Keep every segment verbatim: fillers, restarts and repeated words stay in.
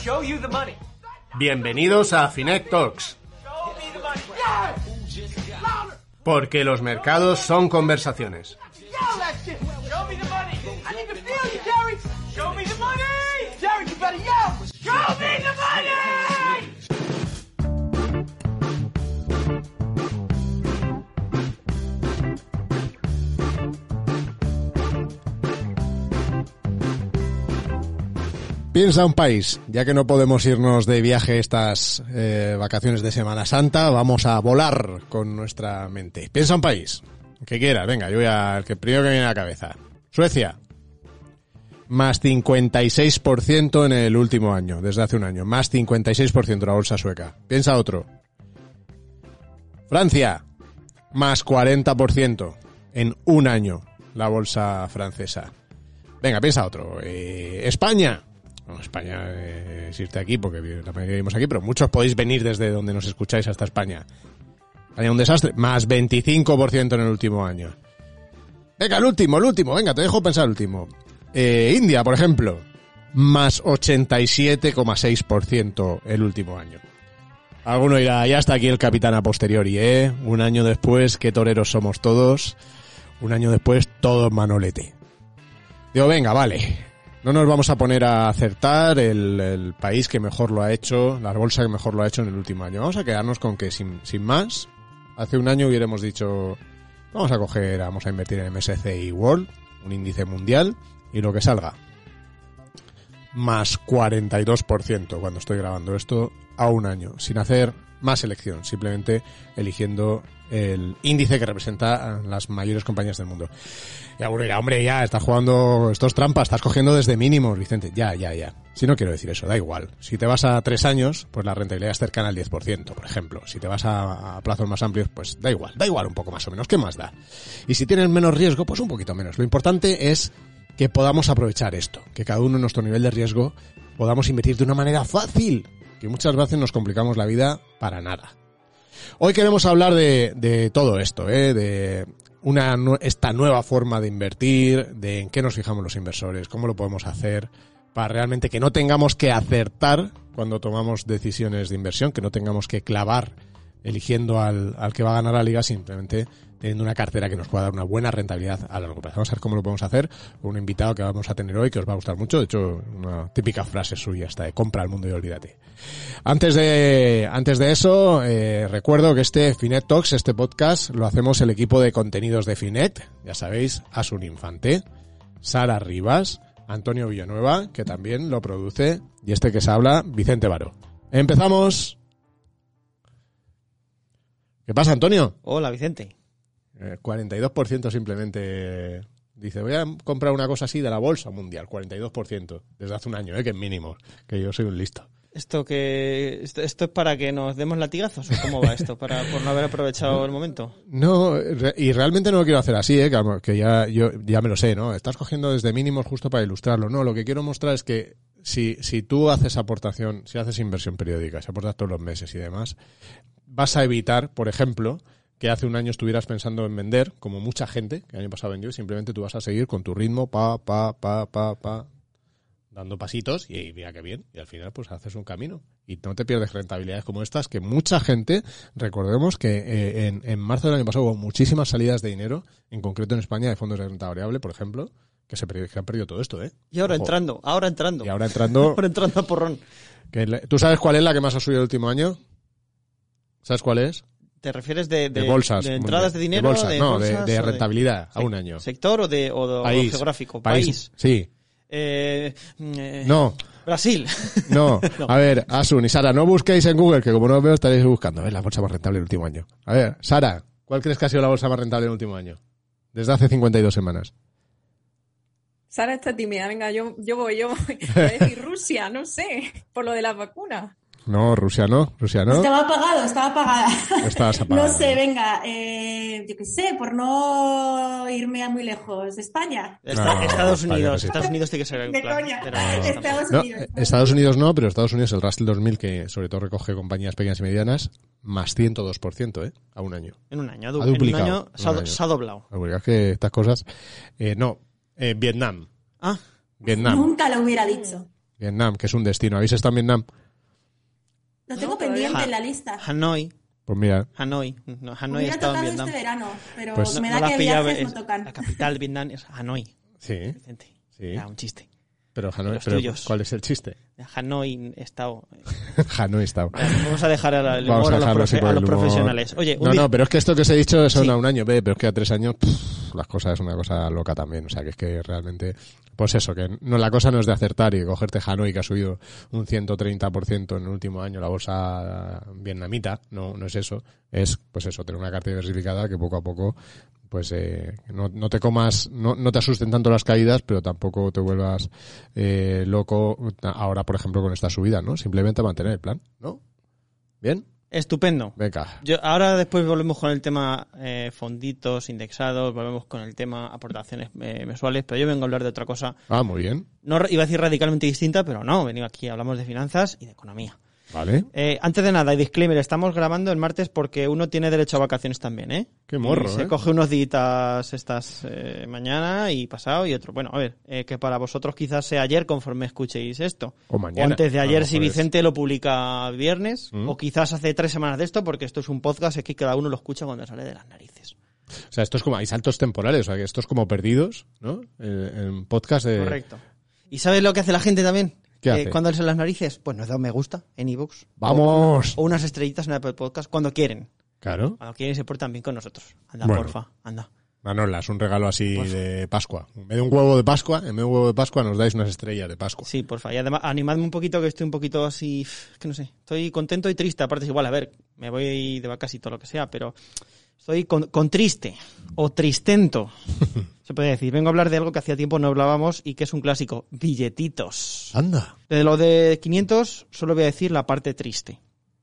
Bienvenidos a Finet Talks. Porque los mercados son conversaciones. Piensa un país, ya que no podemos irnos de viaje estas eh, vacaciones de Semana Santa, vamos a volar con nuestra mente. Piensa un país, que quieras, venga, yo voy al que primero que me viene a la cabeza. Suecia, más cincuenta y seis por ciento en el último año, desde hace un año, más cincuenta y seis por ciento la bolsa sueca. Piensa otro. Francia, más cuarenta por ciento en un año la bolsa francesa. Venga, piensa otro. Eh, España. No, España eh, es irte aquí porque la mayoría vivimos aquí, pero muchos podéis venir desde donde nos escucháis hasta España. España un desastre, más veinticinco por ciento en el último año. Venga, el último, el último, venga, te dejo pensar el último. Eh, India, por ejemplo, más ochenta y siete coma seis por ciento el último año. Alguno dirá, ya está aquí el capitán a posteriori, ¿eh? Un año después, qué toreros somos todos. Un año después, todo Manolete. Digo, venga, vale. No nos vamos a poner a acertar el, el país que mejor lo ha hecho, la bolsa que mejor lo ha hecho en el último año. Vamos a quedarnos con que, sin, sin más, hace un año hubiéramos dicho, vamos a coger, vamos a invertir en M S C I World, un índice mundial, y lo que salga. Más cuarenta y dos por ciento cuando estoy grabando esto a un año, sin hacer más elección, simplemente eligiendo el índice que representa a las mayores compañías del mundo. Y alguno dirá, hombre, ya, estás jugando, estos trampas, estás cogiendo desde mínimos, Vicente. Ya, ya, ya. Si no quiero decir eso, da igual. Si te vas a tres años, pues la rentabilidad es cercana al diez por ciento, por ejemplo. Si te vas a, a plazos más amplios, pues da igual, da igual un poco más o menos. ¿Qué más da? Y si tienes menos riesgo, pues un poquito menos. Lo importante es que podamos aprovechar esto, que cada uno en nuestro nivel de riesgo podamos invertir de una manera fácil, que muchas veces nos complicamos la vida para nada. Hoy queremos hablar de, de todo esto, ¿eh? De una esta nueva forma de invertir, de en qué nos fijamos los inversores, cómo lo podemos hacer para realmente que no tengamos que acertar cuando tomamos decisiones de inversión, que no tengamos que clavar eligiendo al, al que va a ganar la liga, simplemente teniendo una cartera que nos pueda dar una buena rentabilidad a largo plazo. Vamos a ver cómo lo podemos hacer con un invitado que vamos a tener hoy que os va a gustar mucho. De hecho, una típica frase suya esta de compra al mundo y olvídate. Antes de antes de eso, eh, recuerdo que este Finet Talks, este podcast, lo hacemos el equipo de contenidos de Finet. Ya sabéis, Asun Infante, Sara Rivas, Antonio Villanueva, que también lo produce, y este que se habla, Vicente Baró. ¡Empezamos! ¿Qué pasa, Antonio? Hola, Vicente. Eh, cuarenta y dos por ciento simplemente dice, voy a comprar una cosa así de la bolsa mundial, cuarenta y dos por ciento desde hace un año, eh, que es mínimo, que yo soy un listo. ¿Esto que esto, esto es para que nos demos latigazos o cómo va esto? ¿Para por no haber aprovechado el momento? No, y realmente no lo quiero hacer así, eh, que, que ya yo ya me lo sé, ¿no? Estás cogiendo desde mínimos justo para ilustrarlo. No, lo que quiero mostrar es que si si tú haces aportación, si haces inversión periódica, si aportas todos los meses y demás, vas a evitar, por ejemplo, que hace un año estuvieras pensando en vender, como mucha gente que el año pasado vendió, y simplemente tú vas a seguir con tu ritmo, pa, pa, pa, pa, pa, dando pasitos, y mira qué bien, y al final pues haces un camino, y no te pierdes rentabilidades como estas, que mucha gente, recordemos que eh, en, en marzo del año pasado hubo muchísimas salidas de dinero, en concreto en España, de fondos de renta variable, por ejemplo, que se que han perdido todo esto, ¿eh? Y ahora Ojo. entrando, ahora entrando. Y ahora entrando. ahora entrando a porrón. Que le, ¿Tú sabes cuál es la que más ha subido el último año? ¿Sabes cuál es? ¿Te refieres de, de, de bolsas? ¿De entradas de dinero? De bolsas, de no, bolsas, de, de rentabilidad de, a un año. ¿Sector o de, o de país, o geográfico? País. País. Sí. Eh, eh, no. Brasil. No. no. A ver, Asun y Sara, no busquéis en Google, que como no os veo estaréis buscando. A ver, la bolsa más rentable del último año. A ver, Sara, ¿cuál crees que ha sido la bolsa más rentable del último año? Desde hace cincuenta y dos semanas. Sara está tímida, venga, yo, yo voy, yo voy. Voy a decir Rusia, no sé, por lo de las vacunas. No, Rusia no, Rusia no. Estaba apagado, estaba apagada. Estabas apagada. No sé, venga, eh, yo qué sé, por no irme a muy lejos. España. Está, no, Estados España, Unidos, no sé. Estados Unidos tiene que ser el De plan. coña. Pero, Estados no, Unidos. Estados Unidos no, pero Estados Unidos, el Russell dos mil, que sobre todo recoge compañías pequeñas y medianas, más ciento dos por ciento, ¿eh? A un año. En un año, ha du- duplicado. en un año se ha, se ha doblado. La verdad es que estas cosas... Eh, no, eh, Vietnam. Ah, Vietnam. Nunca lo hubiera dicho. Vietnam, que es un destino. ¿Habéis estado en Vietnam? Lo tengo No, pendiente todavía. en la lista. Hanoi. Pues mira, Hanoi. No, Hanoi Me ha hubiera estado en tocado Vietnam. este verano, pero Pues me No da lo has que pillado, viajes es- no tocan. La capital de Vietnam es Hanoi. sí, Vicente. sí. Era un chiste. Pero Hanoi, los pero tuyos. ¿cuál es el chiste? Hanoi he estado. Hanoi está. Vamos a dejar a, el Vamos humor a a, los, dejarlo así profe- por a el los humor. profesionales. Oye, un No, día- no, pero es que esto que os he dicho son Sí. a un año, ve, pero es que a tres años pff, las cosas es una cosa loca también. O sea, que es que realmente, pues eso, que no, la cosa no es de acertar y cogerte Hanoi, que ha subido un ciento treinta por ciento en el último año, la bolsa vietnamita, no, no es eso. Es, pues eso, tener una carta diversificada que poco a poco, pues eh, no, no te comas, no, no te asusten tanto las caídas, pero tampoco te vuelvas eh, loco ahora, por ejemplo, con esta subida, ¿no? Simplemente mantener el plan, ¿no? ¿Bien? Estupendo. Venga. Yo, ahora después volvemos con el tema eh, fonditos, indexados, volvemos con el tema aportaciones eh, mensuales, pero yo vengo a hablar de otra cosa. Ah, muy bien. No iba a decir radicalmente distinta, pero no, venimos aquí, hablamos de finanzas y de economía. Vale. Eh, antes de nada, y disclaimer, estamos grabando el martes porque uno tiene derecho a vacaciones también, ¿eh? Qué morro, Y se ¿eh? coge unos días estas eh, mañana y pasado y otro. Bueno, a ver, eh, que para vosotros quizás sea ayer conforme escuchéis esto. O mañana. O antes de A lo ayer si mejor es- Vicente lo publica viernes. ¿Mm? O quizás hace tres semanas de esto porque esto es un podcast y aquí cada uno lo escucha cuando sale de las narices. O sea, esto es como, hay saltos temporales, o sea, que esto es como perdidos, ¿no? En, en podcast de... Correcto. ¿Y sabes lo que hace la gente también? ¿Qué Eh, hace? cuando les en las narices, pues nos da un me gusta en iVoox. ¡Vamos! O unas estrellitas en Apple Podcast cuando quieren. Claro. Cuando quieren se portan bien con nosotros. Anda, Bueno. porfa, anda. Manola, es un regalo así Porfa. de Pascua. En vez de un huevo de Pascua, en vez de un huevo de Pascua nos dais unas estrellas de Pascua. Sí, porfa. Y además, animadme un poquito que estoy un poquito así, es que no sé, estoy contento y triste. Aparte es igual, a ver, me voy de vacas y todo lo que sea, pero estoy con, con triste o tristento. Se puede decir. Vengo a hablar de algo que hacía tiempo no hablábamos y que es un clásico, billetitos. Anda. De lo de quinientos solo voy a decir la parte triste.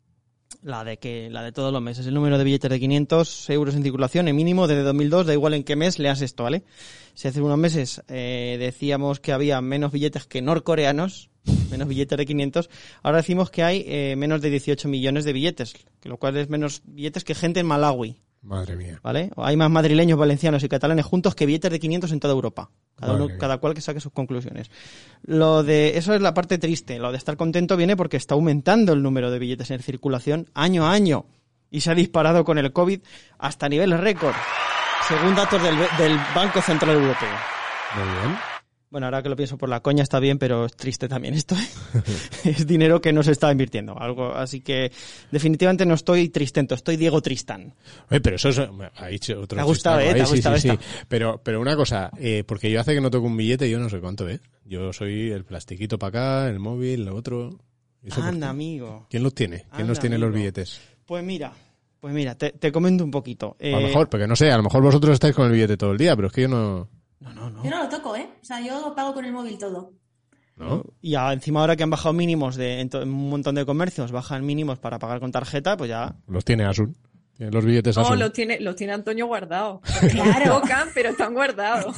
La de que la de todos los meses. El número de billetes de quinientos euros en circulación, en mínimo desde dos mil dos, da igual en qué mes leas esto, ¿vale? Si hace unos meses eh, decíamos que había menos billetes que norcoreanos, menos billetes de quinientos, ahora decimos que hay eh, menos de dieciocho millones de billetes, que lo cual es menos billetes que gente en Malawi, Madre mía. ¿vale? O hay más madrileños, valencianos y catalanes juntos que billetes de quinientos en toda Europa. Cada, Madre uno, mía. cada cual que saque sus conclusiones. Lo de eso es la parte triste. Lo de estar contento viene porque está aumentando el número de billetes en circulación año a año y se ha disparado con el COVID hasta niveles récord, según datos del, del Banco Central Europeo. Muy bien. Bueno, ahora que lo pienso por la coña está bien, pero es triste también esto. ¿eh? Es dinero que no se está invirtiendo. Algo, así que definitivamente no estoy tristento, estoy Diego Tristán. Oye, pero eso es... Ha dicho otro Te ha gustado, chiste, ¿eh? Te ha sí, gustado sí, esta. sí. Pero, pero una cosa, eh, porque yo hace que no toco un billete, yo no sé cuánto, ¿eh? Yo soy el plastiquito para acá, el móvil, lo otro... ¿Eso por Anda, qué? amigo. ¿Quién los tiene? ¿Quién Anda, los tiene los amigo. billetes? Pues mira, pues mira, te, te comento un poquito. A lo Eh, mejor, porque no sé, a lo mejor vosotros estáis con el billete todo el día, pero es que yo no... No, no, no. Yo no lo toco, ¿eh? O sea, yo pago con el móvil todo. ¿No? Y a- encima ahora que han bajado mínimos de en, to- en un montón de comercios, bajan mínimos para pagar con tarjeta, pues ya... Los tiene Asun. Tiene los billetes No, Asun. lo tiene, lo tiene Antonio guardado. Claro. Tocan, pero están guardados.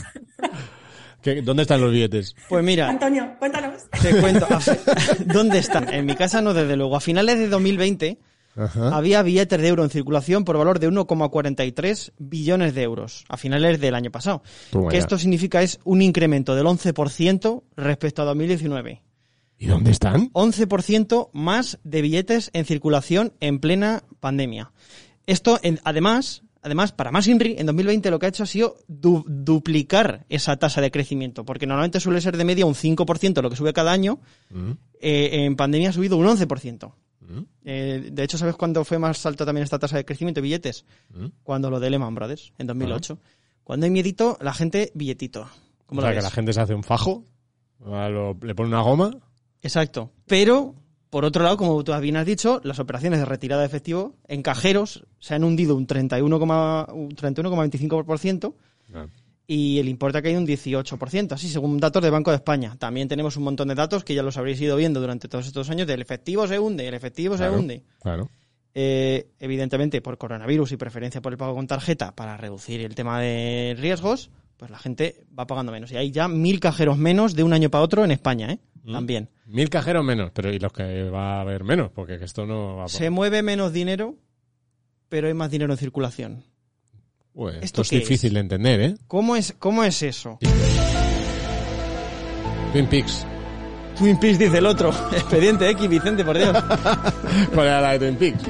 ¿Qué- ¿Dónde están los billetes? Pues mira, Antonio, cuéntanos. te cuento. a fi- ¿Dónde están? En mi casa no, desde luego. A finales de dos mil veinte Ajá. había billetes de euro en circulación por valor de uno coma cuarenta y tres billones de euros. A finales del año pasado. Toma Que ya. esto significa es un incremento del once por ciento respecto a dos mil diecinueve. ¿Y dónde están? once por ciento más de billetes en circulación en plena pandemia. Esto, en- además, además, para más INRI, en dos mil veinte lo que ha hecho ha sido du- duplicar esa tasa de crecimiento, porque normalmente suele ser de media un cinco por ciento lo que sube cada año, Mm, eh, en pandemia ha subido un once por ciento. mm, Eh, de hecho, ¿sabes cuándo fue más alta también esta tasa de crecimiento de billetes? mm. Cuando lo de Lehman Brothers, en dos mil ocho. Cuando hay miedito, la gente, billetito. ¿Cómo O lo sea, que ves? la gente se hace un fajo, a lo- le pone una goma. Exacto. Pero, por otro lado, como tú bien has dicho, las operaciones de retirada de efectivo en cajeros se han hundido un treinta y uno coma veinticinco por ciento Ah. y el importe ha caído un dieciocho por ciento, así según datos del Banco de España. También tenemos un montón de datos que ya los habréis ido viendo durante todos estos años del efectivo se hunde, el efectivo Claro, se hunde. Claro. Eh, evidentemente, por coronavirus y preferencia por el pago con tarjeta para reducir el tema de riesgos, pues la gente va pagando menos. Y hay ya mil cajeros menos de un año para otro en España, ¿eh? Mm. También. Mil cajeros menos, pero ¿y los que va a haber menos? Porque esto no va a... Se mueve menos dinero, pero hay más dinero en circulación. Ué, esto, ¿Esto es qué difícil es? de entender, ¿eh? ¿Cómo es, cómo es eso? Twin Peaks. Twin Peaks dice el otro. Expediente X, Vicente, por Dios. ¿Cuál era la de Twin Peaks?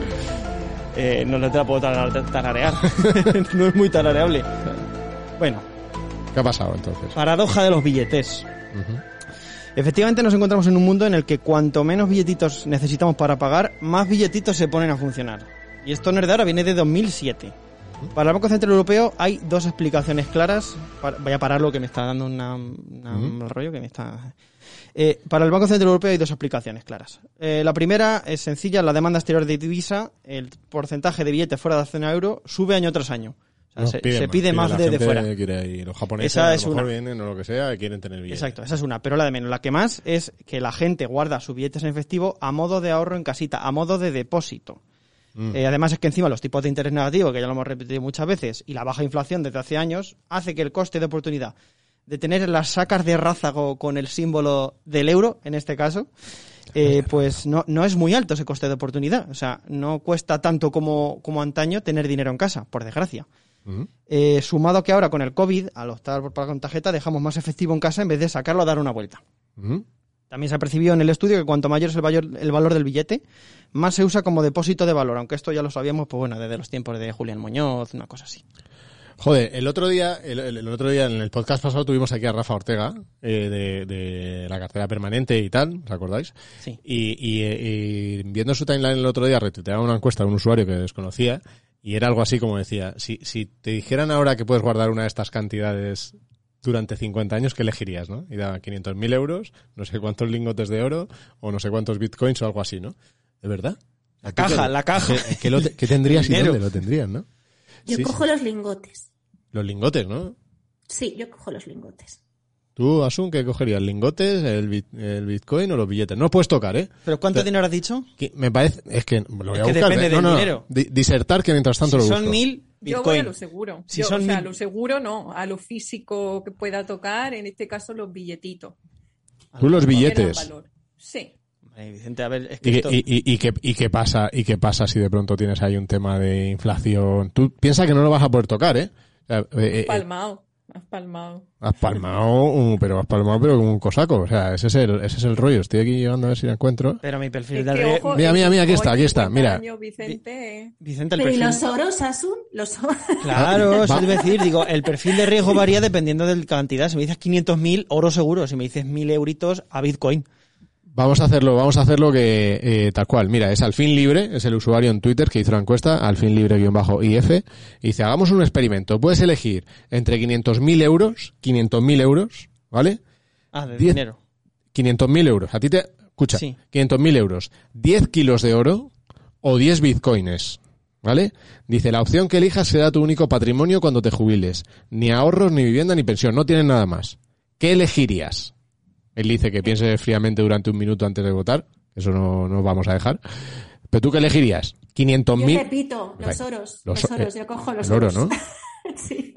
Eh, no le te la puedo tar- tararear. No es muy tarareable. Bueno. ¿Qué ha pasado entonces? Paradoja de los billetes. Uh-huh. Efectivamente nos encontramos en un mundo en el que cuanto menos billetitos necesitamos para pagar, más billetitos se ponen a funcionar. Y esto no es de ahora, viene de dos mil siete. Para el Banco Central Europeo hay dos explicaciones claras. Para, voy a parar lo que me está dando una, una, uh-huh. un rollo que me está... Eh, para el Banco Central Europeo hay dos explicaciones claras. Eh, la primera es sencilla, la demanda exterior de divisa, el porcentaje de billetes fuera de la zona euro sube año tras año. O sea, no, se, pide se pide más, más de, de fuera. Quiere ir. Los japoneses esa a es lo mejor una. Vienen o lo que sea, quieren tener billetes. Exacto, esa es una. Pero la de menos, la que más es que la gente guarda sus billetes en efectivo a modo de ahorro en casita, a modo de depósito. Mm. Eh, además es que encima los tipos de interés negativos, que ya lo hemos repetido muchas veces, y la baja inflación desde hace años, hace que el coste de oportunidad de tener las sacas de rázago con el símbolo del euro, en este caso, eh, pues no, no es muy alto ese coste de oportunidad. O sea, no cuesta tanto como, como antaño tener dinero en casa, por desgracia. Uh-huh. Eh, sumado que ahora con el COVID, al optar por pagar con tarjeta, dejamos más efectivo en casa en vez de sacarlo a dar una vuelta. Uh-huh. También se ha percibido en el estudio que cuanto mayor es el valor, el valor del billete, más se usa como depósito de valor, aunque esto ya lo sabíamos, pues bueno, desde los tiempos de Julián Muñoz, una cosa así. Joder, el otro día, el, el, el otro día en el podcast pasado tuvimos aquí a Rafa Ortega, eh, de, de la cartera permanente y tal, ¿os acordáis? Sí. Y, y, y viendo su timeline el otro día retuiteaba una encuesta de un usuario que desconocía y era algo así como decía, si, si te dijeran ahora que puedes guardar una de estas cantidades durante cincuenta años, ¿qué elegirías, no? Y daba quinientos mil euros, no sé cuántos lingotes de oro o no sé cuántos bitcoins o algo así, ¿no? ¿De verdad? La caja, qué, la caja. ¿Qué, qué, lo te, qué tendrías y dónde lo tendrías, no? Yo sí, cojo sí. los lingotes. Los lingotes, ¿no? Sí, yo cojo los lingotes. ¿Tú, Asun, qué cogerías? ¿Lingotes, el, bit, el bitcoin o los billetes? No los puedes tocar, ¿eh? ¿Pero cuánto Pero, dinero has dicho? Que me parece... Es que lo voy es a que buscar. depende ¿eh? del no, no, dinero. Di, disertar que mientras tanto si lo son busco. mil bitcoin. Yo voy a lo seguro. Si Yo, son o sea, mil... a lo seguro no. A lo físico que pueda tocar, en este caso los billetitos. ¿Tú los billetes? Valor. Sí. Ay, Vicente, a ver, es que ¿Y, esto... y, y, y, qué, ¿Y qué pasa y qué pasa si de pronto tienes ahí un tema de inflación? Tú piensas que no lo vas a poder tocar, ¿eh? O sea, eh, eh palmado. Has palmado. Has palmado, pero has palmado, pero como un cosaco. O sea, ese es el, ese es el rollo. Estoy aquí llegando a ver si lo encuentro. Pero mi perfil es de... que, ojo, mira, mira, mira, aquí está, aquí está. Mira. Años, Vicente. Vicente, el pero perfil... ¿y los oros, Asun? Los oros. Claro, eso es decir, digo, el perfil de riesgo varía dependiendo de la cantidad. Si me dices quinientos mil, oro seguro. Si me dices mil euritos, a Bitcoin. Vamos a hacerlo, vamos a hacerlo que eh, tal cual. Mira, es Alfin Libre, es el usuario en Twitter que hizo la encuesta, Alfin Libre-I F, y dice, hagamos un experimento. Puedes elegir entre quinientos mil euros, quinientos mil euros, ¿vale? Ah, de diez, dinero. quinientos mil euros. A ti te, escucha, sí. quinientos mil euros, diez kilos de oro o diez bitcoins, ¿vale? Dice, la opción que elijas será tu único patrimonio cuando te jubiles. Ni ahorros, ni vivienda, ni pensión. No tienes nada más. ¿Qué elegirías? Él dice que piense fríamente durante un minuto antes de votar. Eso no, no vamos a dejar. ¿Pero tú qué elegirías? ¿quinientos mil? Yo repito, los oros. Los, los oros, eh, yo cojo los el oro, oros. ¿no? Sí.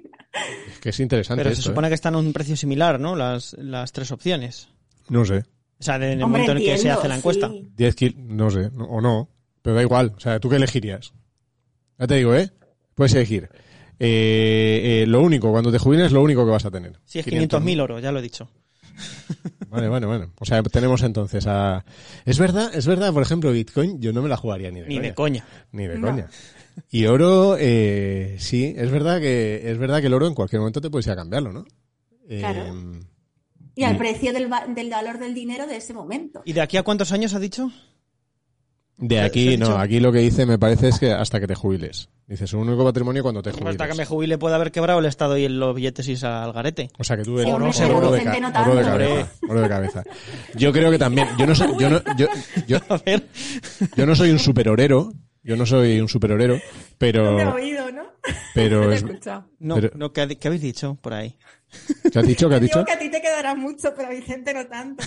Es que es interesante. Pero esto, se supone ¿eh? que están a un precio similar, ¿no? Las, las tres opciones. No sé. O sea, en el Hombre, momento en el que entiendo, se hace la encuesta. Sí. diez kilos, no sé, no, o no. Pero da igual. O sea, ¿tú qué elegirías? Ya te digo, ¿eh? Puedes elegir. Eh, eh, lo único, cuando te jubiles, lo único que vas a tener. Sí, es quinientos mil oro, ya lo he dicho. Vale, bueno, bueno. O sea, tenemos entonces a... Es verdad, es verdad, por ejemplo, Bitcoin yo no me la jugaría ni de ni coña. de coña. Ni de No. coña. Y oro, eh, sí, es verdad que es verdad que el oro en cualquier momento te puedes ir a cambiarlo, ¿no? Claro. Eh, Y al y- precio del, va- del valor del dinero de ese momento. ¿Y de aquí a cuántos años has dicho? de ¿Te aquí, has no, dicho? aquí lo que dice me parece es que hasta que te jubiles. Dice, su único patrimonio cuando te jubiles. Hasta que me jubile puede haber quebrado el Estado y en los billetes y al garete. O sea que tú Sí, eres hombre, oro, pero oro de, Vicente ca- no oro de tanto. cabeza. Oro de cabeza. Yo creo que también, yo no soy, yo no, yo, yo, A ver. yo no soy un superorero, yo no soy un superorero, pero, No me he oído, ¿no? pero No te he es, escuchado. No, Pero- no, ¿qué, ha- qué habéis dicho por ahí? ¿qué has dicho? ¿Qué has dicho? Digo que a ti te quedará mucho, pero a Vicente no tanto.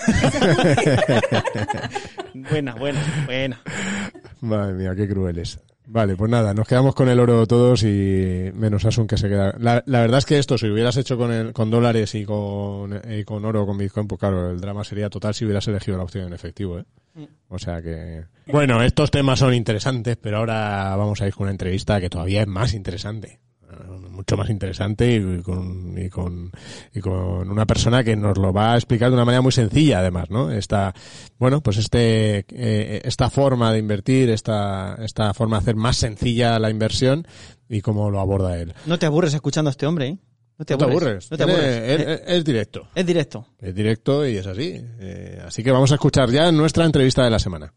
Buena, buena, buena. Madre mía, qué crueles. Vale, pues nada, nos quedamos con el oro todos y menos Asun que se queda. La, la verdad es que esto, si hubieras hecho con el, con dólares y con, y con oro o con Bitcoin, pues claro, el drama sería total si hubieras elegido la opción en efectivo, ¿eh? O sea que... Bueno, estos temas son interesantes, pero ahora vamos a ir con una entrevista que todavía es más interesante. mucho más interesante y con, y con y con una persona que nos lo va a explicar de una manera muy sencilla, además, ¿no? Esta, bueno, pues este eh, esta forma de invertir, esta esta forma de hacer más sencilla la inversión y cómo lo aborda él. No te aburres escuchando a este hombre, ¿eh? No te aburres. No te aburres. No te aburres. Es, es, es directo. Es directo. Es directo y es así. Eh, así que vamos a escuchar ya nuestra entrevista de la semana.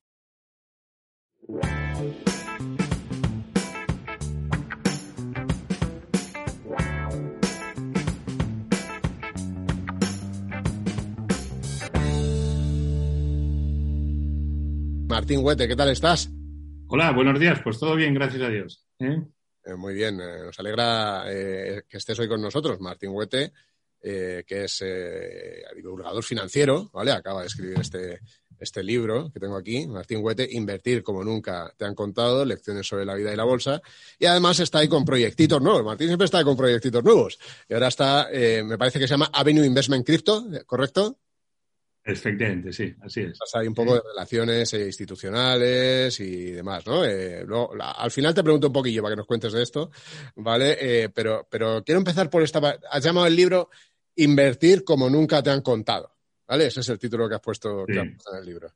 Martín Huete, ¿qué tal estás? Hola, buenos días. Pues todo bien, gracias a Dios. ¿Eh? Eh, muy bien, eh, nos alegra eh, que estés hoy con nosotros, Martín Huete, eh, que es eh, divulgador financiero, ¿vale? Acaba de escribir este, este libro que tengo aquí, Martín Huete, Invertir como nunca te han contado, lecciones sobre la vida y la bolsa, y además está ahí con proyectitos nuevos. Martín siempre está con proyectitos nuevos, y ahora está, eh, me parece que se llama Avenue Investment Crypto, ¿correcto? Efectivamente, sí, así es. Hay un poco de relaciones eh, institucionales y demás, ¿no? Eh, luego, la, al final te pregunto un poquillo para que nos cuentes de esto, ¿vale? Eh, pero, pero quiero empezar por esta... Has llamado el libro Invertir como nunca te han contado, ¿vale? Ese es el título que has puesto, sí. que has puesto en el libro.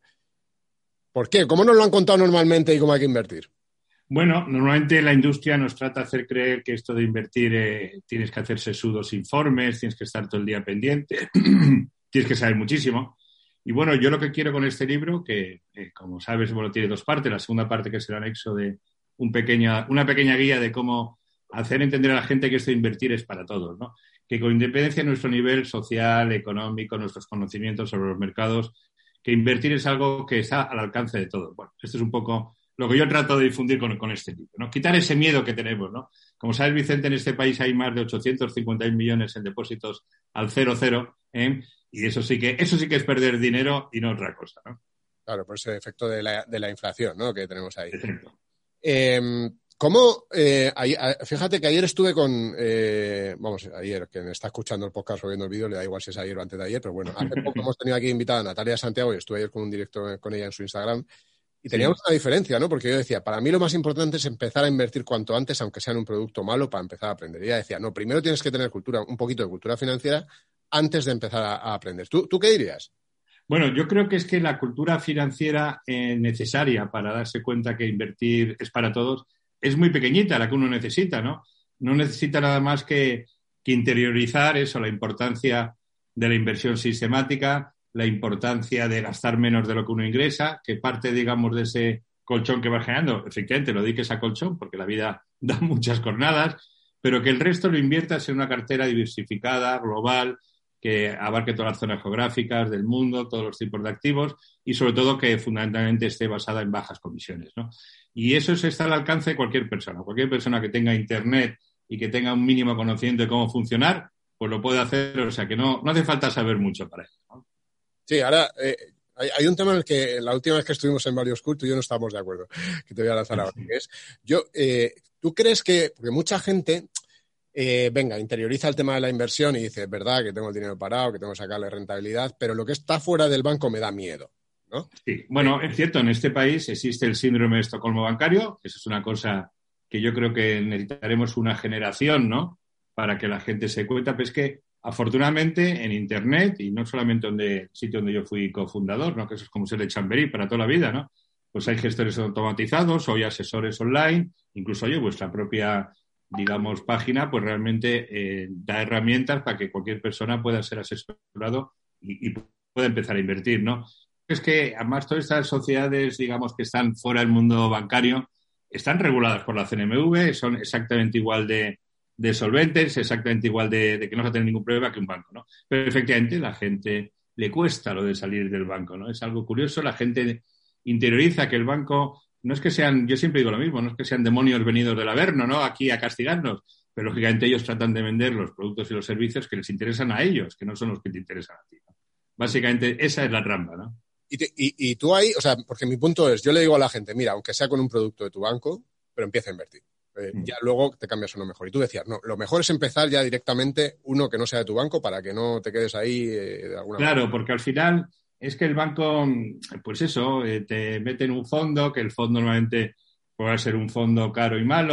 ¿Por qué? ¿Cómo nos lo han contado normalmente y cómo hay que invertir? Bueno, normalmente la industria nos trata de hacer creer que esto de invertir eh, tienes que hacer sesudos informes, tienes que estar todo el día pendiente, tienes que saber muchísimo. Y bueno, yo lo que quiero con este libro, que eh, como sabes, bueno, tiene dos partes. La segunda parte que es el anexo de un pequeña, una pequeña guía de cómo hacer entender a la gente que esto de invertir es para todos, ¿no? Que con independencia de nuestro nivel social, económico, nuestros conocimientos sobre los mercados, que invertir es algo que está al alcance de todos. Bueno, esto es un poco lo que yo trato de difundir con, con este libro, ¿no? Quitar ese miedo que tenemos, ¿no? Como sabes, Vicente, en este país hay más de ochocientos cincuenta mil millones en depósitos al cero cero, ¿eh? Y eso sí que eso sí que es perder dinero y no otra cosa, ¿no? Claro, por ese efecto de la, de la inflación, ¿no? Que tenemos ahí. Exacto. Eh, ¿Cómo? Eh, ayer, fíjate que ayer estuve con... Eh, vamos, ayer, quien está escuchando el podcast o viendo el vídeo, le da igual si es ayer o antes de ayer, pero bueno, hace poco hemos tenido aquí invitada a Natalia Santiago y estuve ayer con un directo con ella en su Instagram y teníamos sí. una diferencia, ¿no? Porque yo decía, para mí lo más importante es empezar a invertir cuanto antes, aunque sea en un producto malo, para empezar a aprender. Y ella decía, no, primero tienes que tener cultura, un poquito de cultura financiera antes de empezar a, a aprender. ¿Tú, ¿Tú qué dirías? Bueno, yo creo que es que la cultura financiera eh, necesaria para darse cuenta que invertir es para todos es muy pequeñita, la que uno necesita, ¿no? No necesita nada más que, que interiorizar eso, la importancia de la inversión sistemática, la importancia de gastar menos de lo que uno ingresa, que parte, digamos, de ese colchón que va generando, efectivamente lo dediques a colchón porque la vida da muchas jornadas, pero que el resto lo inviertas en una cartera diversificada, global, que abarque todas las zonas geográficas del mundo, todos los tipos de activos y sobre todo que fundamentalmente esté basada en bajas comisiones, ¿no? Y eso está al alcance de cualquier persona. Cualquier persona que tenga internet y que tenga un mínimo conocimiento de cómo funcionar, pues lo puede hacer, o sea que no, no hace falta saber mucho para ello, ¿no? Sí, ahora eh, hay, hay un tema en el que la última vez que estuvimos en varios cultos y yo no estábamos de acuerdo, que te voy a lanzar ahora, que es, yo, eh, ¿tú crees que, porque mucha gente... Eh, venga, interioriza el tema de la inversión y dice, es verdad que tengo el dinero parado, que tengo que sacarle rentabilidad, pero lo que está fuera del banco me da miedo, ¿no? Sí, bueno, es cierto, en este país existe el síndrome de Estocolmo bancario, eso es una cosa que yo creo que necesitaremos una generación, ¿no?, para que la gente se cuenta, pero es que afortunadamente en Internet, y no solamente donde el sitio donde yo fui cofundador, ¿no?, que eso es como ser de Chamberí para toda la vida, ¿no?, pues hay gestores automatizados, hoy asesores online, incluso yo, vuestra propia... digamos, página, pues realmente eh, da herramientas para que cualquier persona pueda ser asesorado y, y pueda empezar a invertir, ¿no? Es que, además, todas estas sociedades, digamos, que están fuera del mundo bancario, están reguladas por la C N M V, son exactamente igual de, de solventes, exactamente igual de, de que no se tiene ningún problema que un banco, ¿no? Pero, efectivamente, la gente le cuesta lo de salir del banco, ¿no? Es algo curioso, la gente interioriza que el banco... No es que sean, yo siempre digo lo mismo, no es que sean demonios venidos del Averno, ¿no?, aquí a castigarnos, pero lógicamente ellos tratan de vender los productos y los servicios que les interesan a ellos, que no son los que te interesan a ti, ¿no? Básicamente esa es la trampa, ¿no? Y, te, y, y tú ahí, o sea, porque mi punto es, yo le digo a la gente, mira, aunque sea con un producto de tu banco, pero empieza a invertir. Eh, mm. Ya luego te cambias uno mejor. Y tú decías, no, lo mejor es empezar ya directamente uno que no sea de tu banco para que no te quedes ahí eh, de alguna Claro, manera. Porque al final... Es que el banco, pues eso, eh, te mete en un fondo, que el fondo normalmente puede ser un fondo caro y malo,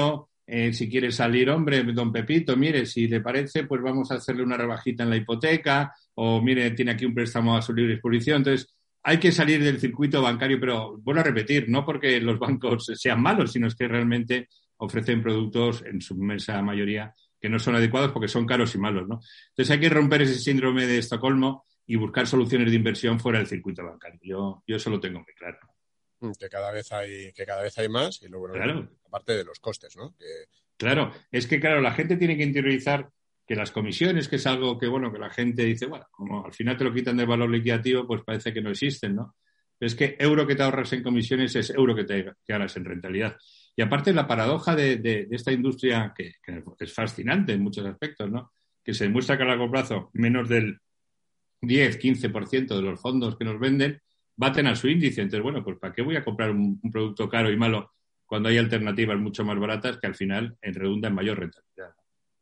eh, si quiere salir, hombre, don Pepito, mire, si le parece, pues vamos a hacerle una rebajita en la hipoteca, o mire, tiene aquí un préstamo a su libre disposición. Entonces, hay que salir del circuito bancario, pero vuelvo a repetir, no porque los bancos sean malos, sino es que realmente ofrecen productos, en su inmensa mayoría, que no son adecuados porque son caros y malos, ¿no? Entonces hay que romper ese síndrome de Estocolmo y buscar soluciones de inversión fuera del circuito bancario. Yo, yo eso lo tengo muy claro. Que cada vez hay, que cada vez hay más, y luego, bueno, claro. aparte de los costes, ¿no? Que... Claro, es que claro, la gente tiene que interiorizar que las comisiones, que es algo que, bueno, que la gente dice, bueno, como al final te lo quitan del valor liquidativo, pues parece que no existen, ¿no? Pero es que euro que te ahorras en comisiones es euro que te ganas en rentabilidad. Y aparte la paradoja de, de, de esta industria, que, que es fascinante en muchos aspectos, ¿no? Que se demuestra que a largo plazo menos del diez, quince por ciento de los fondos que nos venden baten a su índice. Entonces, bueno, pues ¿para qué voy a comprar un, un producto caro y malo cuando hay alternativas mucho más baratas que al final redundan en mayor rentabilidad?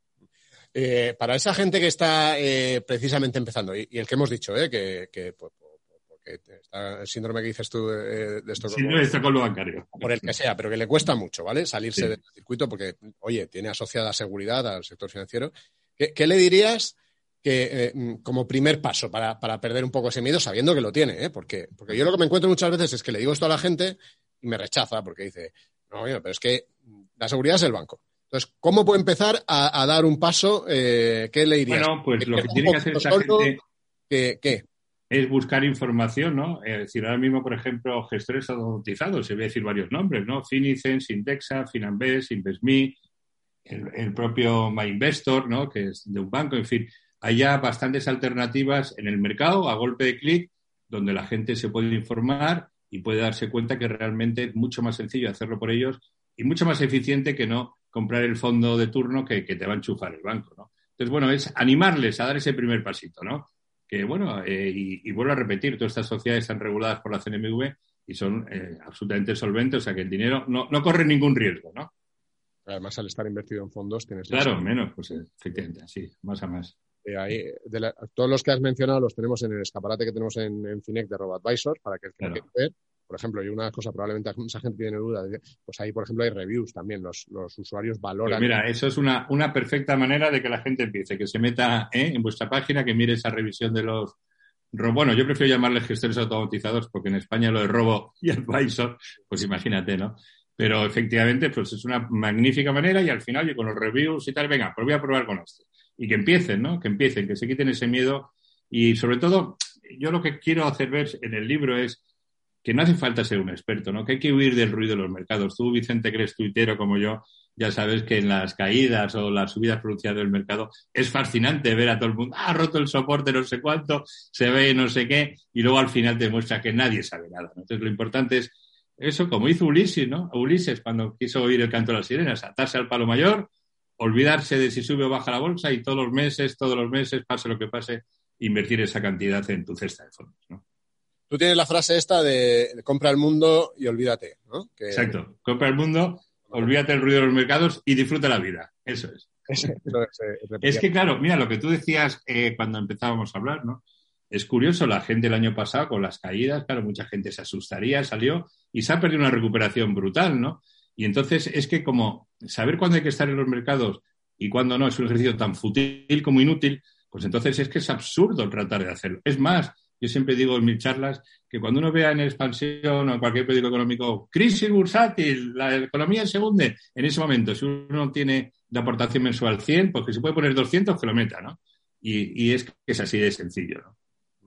Eh, para esa gente que está eh, precisamente empezando, y, y el que hemos dicho, eh, que, que pues, porque está el síndrome que dices tú eh, de Estocolmo, síndrome de Estocolmo bancario, por el que sea, pero que le cuesta mucho, ¿vale? Salirse sí. del circuito porque, oye, tiene asociada seguridad al sector financiero. ¿Qué, qué le dirías que eh, como primer paso para, para perder un poco ese miedo, sabiendo que lo tiene, ¿eh? Porque, porque yo lo que me encuentro muchas veces es que le digo esto a la gente y me rechaza porque dice, no, oye, pero es que la seguridad es el banco. Entonces, ¿cómo puede empezar a, a dar un paso? Eh, ¿Qué le dirías? Bueno, pues ¿Que lo que tiene que hacer esta solo, gente que, ¿qué? es buscar información, ¿no? Es decir, ahora mismo, por ejemplo, gestores automatizados, se voy a decir varios nombres, ¿no? Finicens, Indexa, Finanbest, InvestMe, el, el propio MyInvestor, ¿no? Que es de un banco, en fin. Hay ya bastantes alternativas en el mercado a golpe de clic donde la gente se puede informar y puede darse cuenta que realmente es mucho más sencillo hacerlo por ellos y mucho más eficiente que no comprar el fondo de turno que, que te va a enchufar el banco, ¿no? Entonces, bueno, es animarles a dar ese primer pasito, ¿no? Que, bueno, eh, y, y vuelvo a repetir, todas estas sociedades están reguladas por la C N M V y son eh, absolutamente solventes, o sea que el dinero no, no corre ningún riesgo, ¿no? Además, al estar invertido en fondos tienes... Claro, eso. menos, pues efectivamente, sí, más a más. Eh, ahí, de la, todos los que has mencionado los tenemos en el escaparate que tenemos en, en Finec de RoboAdvisor para que el que Claro. quiera ver. Por ejemplo, y una cosa probablemente mucha gente tiene duda, pues ahí, por ejemplo, hay reviews también, los, los usuarios valoran. Pues mira, eso es una, una perfecta manera de que la gente empiece, que se meta ¿eh? en vuestra página, que mire esa revisión de los... Bueno, yo prefiero llamarles gestores automatizados porque en España lo de robo y advisor, pues imagínate, ¿no? Pero efectivamente, pues es una magnífica manera y al final, yo con los reviews y tal, venga, pues voy a probar con este. Y que empiecen, ¿no? Que empiecen, que se quiten ese miedo. Y sobre todo, yo lo que quiero hacer ver en el libro es que no hace falta ser un experto, ¿no? Que hay que huir del ruido de los mercados. Tú, Vicente, que eres tuitero como yo, ya sabes que en las caídas o las subidas pronunciadas del mercado es fascinante ver a todo el mundo, ah, ha roto el soporte no sé cuánto, se ve no sé qué, y luego al final te demuestra que nadie sabe nada, ¿no? Entonces lo importante es eso, como hizo Ulises, ¿no? Ulises cuando quiso oír el canto de las sirenas, atarse al palo mayor, olvidarse de si sube o baja la bolsa y todos los meses, todos los meses, pase lo que pase, invertir esa cantidad en tu cesta de fondos, ¿no? Tú tienes la frase esta de, de compra el mundo y olvídate, ¿no? Que... Exacto. Compra el mundo, olvídate del ruido de los mercados y disfruta la vida. Eso es. Eso es, eh, es que, claro, mira, lo que tú decías eh, cuando empezábamos a hablar, ¿no? Es curioso, la gente el año pasado con las caídas, claro, mucha gente se asustaría, salió y se ha perdido una recuperación brutal, ¿no? Y entonces es que como saber cuándo hay que estar en los mercados y cuándo no es un ejercicio tan fútil como inútil, pues entonces es que es absurdo tratar de hacerlo. Es más, yo siempre digo en mis charlas que cuando uno vea en Expansión o en cualquier periódico económico crisis bursátil, la economía se hunde, en ese momento, si uno tiene de aportación mensual cien, pues que se puede poner doscientos, que lo meta, ¿no? Y, y es que es así de sencillo, ¿no?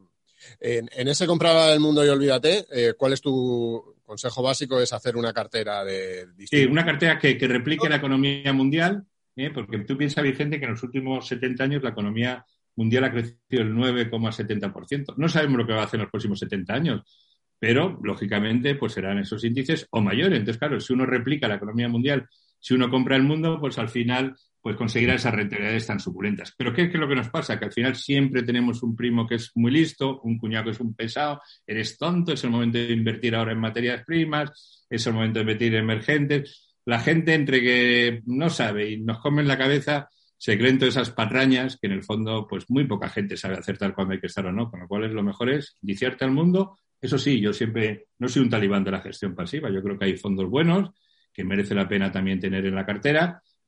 En, en ese comprar el mundo y olvídate, eh, ¿cuál es tu consejo básico? Es hacer una cartera de... Sí, una cartera que, que replique la economía mundial, ¿eh? Porque tú piensas, Vicente, que en los últimos setenta años la economía mundial ha crecido el nueve coma setenta por ciento. No sabemos lo que va a hacer en los próximos setenta años, pero, lógicamente, pues serán esos índices o mayores. Entonces, claro, si uno replica la economía mundial, si uno compra el mundo, pues al final pues conseguirá esas rentabilidades tan suculentas. Pero ¿qué es lo que nos pasa? Que al final siempre tenemos un primo que es muy listo, un cuñado que es un pesado, eres tonto, es el momento de invertir ahora en materias primas, es el momento de invertir en emergentes. La gente, entre que no sabe y nos come en la cabeza, se creen todas esas patrañas que en el fondo pues muy poca gente sabe acertar cuando hay que estar o no, con lo cual es lo mejor es iniciarte al mundo. Eso sí, yo siempre no soy un talibán de la gestión pasiva, yo creo que hay fondos buenos que merece la pena también tener en la cartera,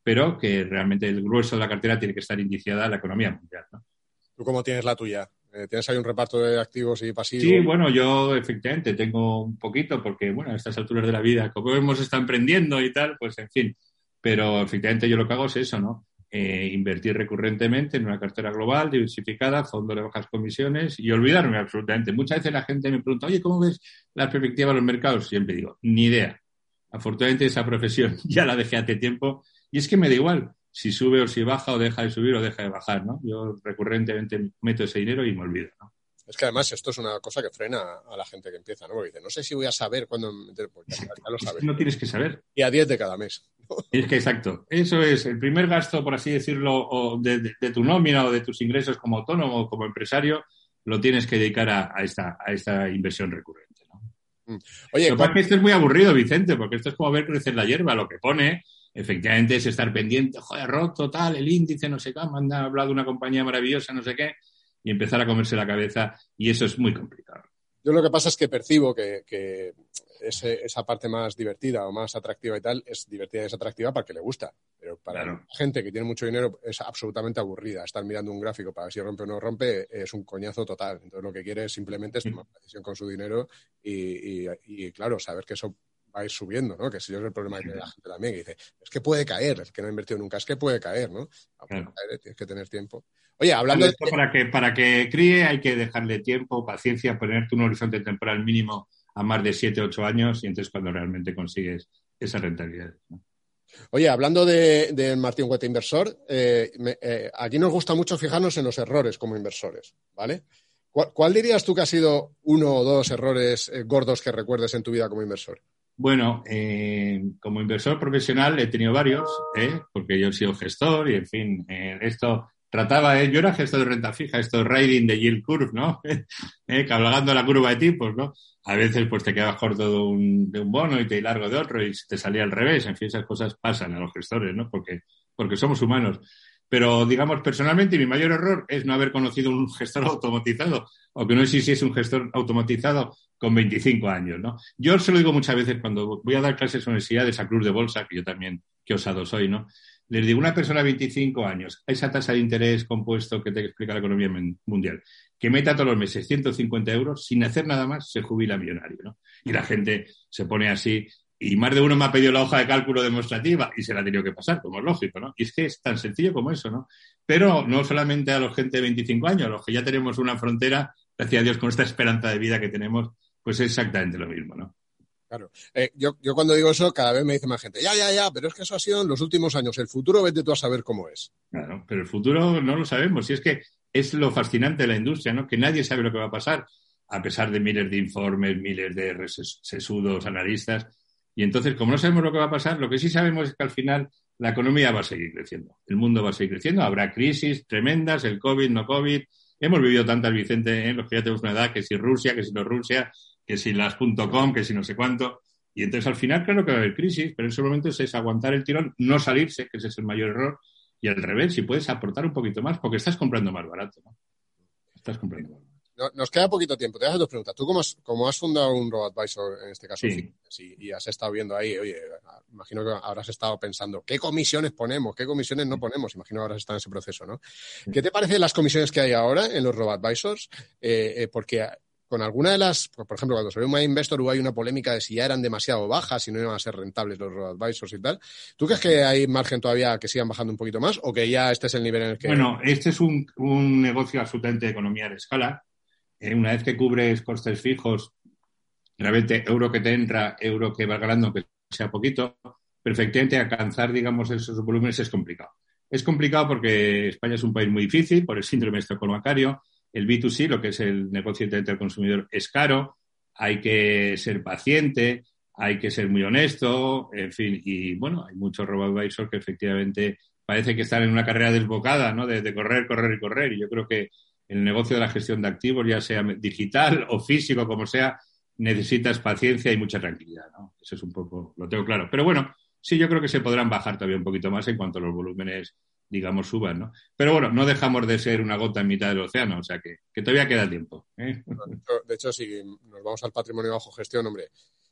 pero que realmente el grueso de la cartera tiene que estar indiciada a la economía mundial, ¿no? ¿Tú cómo tienes la tuya? ¿Tienes ahí un reparto de activos y pasivos? Sí, bueno, yo efectivamente tengo un poquito porque, bueno, a estas alturas de la vida, como hemos estado emprendiendo y tal, pues en fin. Pero efectivamente yo lo que hago es eso, ¿no? Eh, invertir recurrentemente en una cartera global, diversificada, fondo de bajas comisiones y olvidarme absolutamente. Muchas veces la gente me pregunta, oye, ¿cómo ves la perspectiva de los mercados? Siempre digo, ni idea. Afortunadamente esa profesión ya la dejé hace tiempo y es que me da igual si sube o si baja o deja de subir o deja de bajar, ¿no? Yo recurrentemente meto ese dinero y me olvido, ¿no? Es que además esto es una cosa que frena a la gente que empieza, ¿no? Porque dice, no sé si voy a saber cuándo... Pues ya, ya lo sabes. No tienes que saber. Y a diez de cada mes. Es que exacto. Eso es el primer gasto, por así decirlo, o de, de, de tu nómina o de tus ingresos como autónomo o como empresario, lo tienes que dedicar a, a, esta, a esta inversión recurrente, ¿no? Oye, lo que pasa es que esto es muy aburrido, Vicente, porque esto es como ver crecer la hierba. Lo que pone, efectivamente, es estar pendiente, joder, roto, tal, el índice, no sé qué, me han hablado de una compañía maravillosa, no sé qué, y empezar a comerse la cabeza, y eso es muy complicado. Yo lo que pasa es que percibo que, que ese, esa parte más divertida o más atractiva y tal es divertida y es atractiva para que le gusta. Pero para Claro. la gente que tiene mucho dinero es absolutamente aburrida. Estar mirando un gráfico para ver si rompe o no rompe es un coñazo total. Entonces lo que quiere es simplemente es tomar una decisión con su dinero y, y, y claro, saber que eso va a ir subiendo, ¿no? Que si es el problema que tiene la gente también, que dice, es que puede caer, el que no ha invertido nunca, es que puede caer, ¿no? Puede Claro. caer, tienes que tener tiempo. Oye, hablando de... Para que, para que críe hay que dejarle tiempo, paciencia, ponerte un horizonte temporal mínimo a más de siete, ocho años y entonces cuando realmente consigues esa rentabilidad, ¿no? Oye, hablando de, de Martín Huete Inversor, eh, me, eh, aquí nos gusta mucho fijarnos en los errores como inversores, ¿vale? ¿Cuál, cuál dirías tú que ha sido uno o dos errores eh, gordos que recuerdes en tu vida como inversor? Bueno, eh, como inversor profesional he tenido varios, ¿eh? Porque yo he sido gestor y, en fin, eh, esto trataba, ¿eh? Yo era gestor de renta fija, esto es riding the yield curve, ¿no? ¿Eh? Cabalgando la curva de tipos, ¿no? A veces pues te quedabas corto de un, de un bono y te largo de otro y te salía al revés. En fin, esas cosas pasan a los gestores, ¿no? Porque, porque somos humanos. Pero, digamos, personalmente, mi mayor error es no haber conocido un gestor automatizado o que no existiese un gestor automatizado con veinticinco años, ¿no? Yo se lo digo muchas veces cuando voy a dar clases en universidades a clubs de bolsa, que yo también, qué osado soy, ¿no? Les digo, una persona de veinticinco años, esa tasa de interés compuesto que te explica la economía mundial, que meta todos los meses ciento cincuenta euros, sin hacer nada más, se jubila millonario, ¿no? Y la gente se pone así. Y más de uno me ha pedido la hoja de cálculo demostrativa y se la ha tenido que pasar, como es lógico, ¿no? Y es que es tan sencillo como eso, ¿no? Pero no solamente a los gente de veinticinco años, a los que ya tenemos una frontera, gracias a Dios, con esta esperanza de vida que tenemos, pues es exactamente lo mismo, ¿no? Claro. Eh, yo, yo cuando digo eso, cada vez me dice más gente, ya, ya, ya, pero es que eso ha sido en los últimos años. El futuro, vete tú a saber cómo es. Claro, pero el futuro no lo sabemos. Y es que es lo fascinante de la industria, ¿no? Que nadie sabe lo que va a pasar, a pesar de miles de informes, miles de sesudos, analistas. Y entonces, como no sabemos lo que va a pasar, lo que sí sabemos es que al final la economía va a seguir creciendo. El mundo va a seguir creciendo. Habrá crisis tremendas, el COVID, no COVID. Hemos vivido tantas, Vicente, ¿eh? Los que ya tenemos una edad, que si Rusia, que si no Rusia, que si las .com, que si no sé cuánto. Y entonces, al final, claro que va a haber crisis, pero en ese momento es aguantar el tirón, no salirse, que ese es el mayor error. Y al revés, si puedes aportar un poquito más, porque estás comprando más barato, ¿no? Estás comprando más barato. Nos queda poquito tiempo. Te voy a hacer dos preguntas. Tú, como has, como has fundado un RoboAdvisor, en este caso, sí. Sí, y has estado viendo ahí, oye, imagino que habrás estado pensando, ¿qué comisiones ponemos? ¿Qué comisiones no ponemos? Imagino que habrás estado en ese proceso, ¿no? Sí. ¿Qué te parecen las comisiones que hay ahora en los RoboAdvisors? Eh, eh, porque con alguna de las, por ejemplo, cuando salió My Investor hubo una polémica de si ya eran demasiado bajas, si no iban a ser rentables los RoboAdvisors y tal. ¿Tú crees que hay margen todavía que sigan bajando un poquito más o que ya este es el nivel en el que...? Bueno, este es un, un negocio absolutamente de economía de escala. Una vez que cubres costes fijos, realmente euro que te entra, euro que va ganando, que sea poquito, perfectamente alcanzar, digamos, esos volúmenes es complicado. Es complicado porque España es un país muy difícil por el síndrome de Estocolmo bancario. El B dos C, lo que es el negocio entre el consumidor, es caro. Hay que ser paciente, hay que ser muy honesto, en fin. Y, bueno, hay muchos RoboAdvisors que efectivamente parece que están en una carrera desbocada, ¿no? De, de correr, correr y correr. Y yo creo que el negocio de la gestión de activos, ya sea digital o físico, como sea, necesitas paciencia y mucha tranquilidad, ¿no? Eso es un poco, lo tengo claro. Pero bueno, sí, yo creo que se podrán bajar todavía un poquito más en cuanto los volúmenes, digamos, suban, ¿no? Pero bueno, no dejamos de ser una gota en mitad del océano, o sea que, que todavía queda tiempo, ¿eh? De hecho, de hecho, si nos vamos al patrimonio bajo gestión, hombre,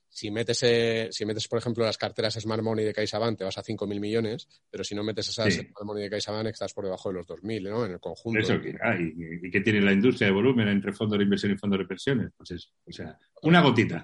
si metes, eh, si metes, por ejemplo, las carteras Smart Money de CaixaBank, te vas a cinco mil millones, pero si no metes esas Sí. Smart Money de CaixaBank, estás por debajo de los dos mil, ¿no? En el conjunto. Eso que hay. ¿Y, y qué tiene la industria de volumen entre fondos de inversión y fondos de pensiones? Pues eso. O sea, una gotita.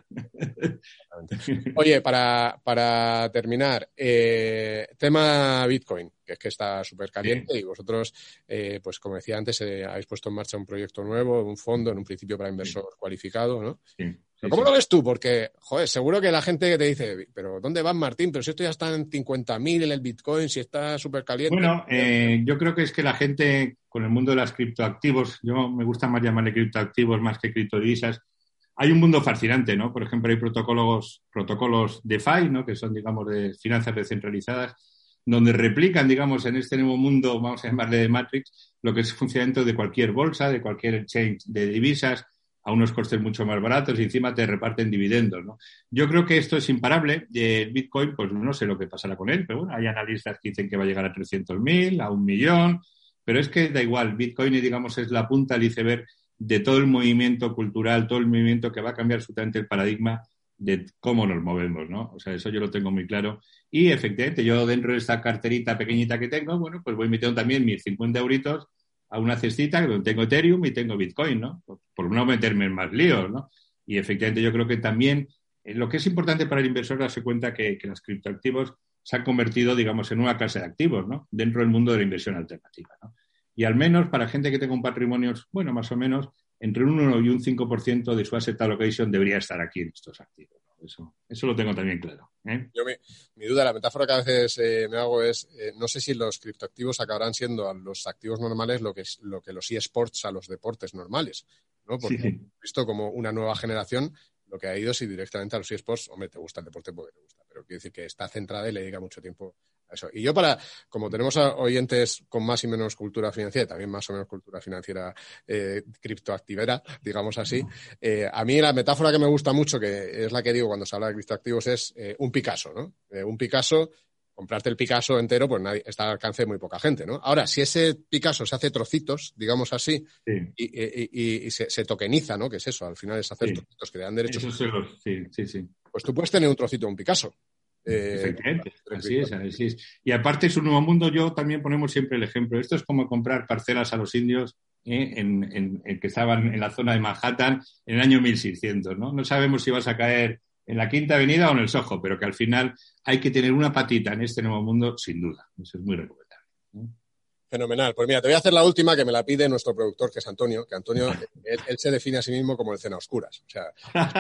Oye, para, para terminar, eh, tema Bitcoin, que es que está súper caliente sí. y vosotros, eh, pues como decía antes, eh, habéis puesto en marcha un proyecto nuevo, un fondo, en un principio para inversor sí. cualificado, ¿no? Sí. Sí, ¿Cómo sí. lo ves tú? Porque, joder, seguro que la gente que te dice, pero ¿dónde vas, Martín? Pero si esto ya está en cincuenta mil en el Bitcoin, si está súper caliente. Bueno, eh, yo creo que es que la gente con el mundo de las criptoactivos, yo me gusta más llamarle criptoactivos más que criptodivisas, hay un mundo fascinante, ¿no? Por ejemplo, hay protocolos, protocolos DeFi, ¿no? Que son, digamos, de finanzas descentralizadas, donde replican, digamos, en este nuevo mundo, vamos a llamarle de Matrix, lo que es el funcionamiento de cualquier bolsa, de cualquier exchange de divisas, a unos costes mucho más baratos y encima te reparten dividendos, ¿no? Yo creo que esto es imparable. El Bitcoin, pues no sé lo que pasará con él, pero bueno, hay analistas que dicen que va a llegar a trescientos mil, a un millón, pero es que da igual. Bitcoin, digamos, es la punta del iceberg de todo el movimiento cultural, todo el movimiento que va a cambiar absolutamente el paradigma de cómo nos movemos, ¿no? O sea, eso yo lo tengo muy claro. Y efectivamente, yo dentro de esta carterita pequeñita que tengo, bueno, pues voy metiendo también mis cincuenta euritos a una cestita donde tengo Ethereum y tengo Bitcoin, ¿no? Por no meterme en más líos, ¿no? Y efectivamente yo creo que también eh, lo que es importante para el inversor es darse cuenta que, que los criptoactivos se han convertido, digamos, en una clase de activos, ¿no? Dentro del mundo de la inversión alternativa, ¿no? Y al menos para gente que tenga un patrimonio, bueno, más o menos, entre un uno y un cinco por ciento de su asset allocation debería estar aquí en estos activos, ¿no? Eso, eso lo tengo también claro, ¿eh? Yo mi, mi duda, la metáfora que a veces eh, me hago es, eh, no sé si los criptoactivos acabarán siendo a los activos normales lo que es, lo que los eSports a los deportes normales, ¿no? Porque Sí. he visto como una nueva generación lo que ha ido si directamente a los eSports, hombre, te gusta el deporte porque te gusta, pero quiero decir que está centrada y le dedica mucho tiempo a eso. Y yo para, como tenemos a oyentes con más y menos cultura financiera, y también más o menos cultura financiera eh, criptoactivera, digamos así, eh, a mí la metáfora que me gusta mucho, que es la que digo cuando se habla de criptoactivos, es eh, un Picasso, ¿no? Eh, un Picasso, comprarte el Picasso entero, pues nadie, está al alcance de muy poca gente, ¿no? Ahora, si ese Picasso se hace trocitos, digamos así, Sí. y, y, y, y se, se tokeniza, ¿no? Que es eso, al final es hacer Sí. trocitos que le dan derechos. Eso se lo- sí, sí, sí. Pues tú puedes tener un trocito de un Picasso. Eh, Efectivamente, así es, así es. Y aparte es un nuevo mundo, yo también ponemos siempre el ejemplo. Esto es como comprar parcelas a los indios eh, en, en, en que estaban en la zona de Manhattan en el año mil seiscientos, ¿no? No sabemos si vas a caer en la Quinta Avenida o en el Soho, pero que al final hay que tener una patita en este nuevo mundo, sin duda. Eso es muy recomendable. Fenomenal. Pues mira, te voy a hacer la última que me la pide nuestro productor, que es Antonio, que Antonio, él, él se define a sí mismo como el cena oscuras. O sea,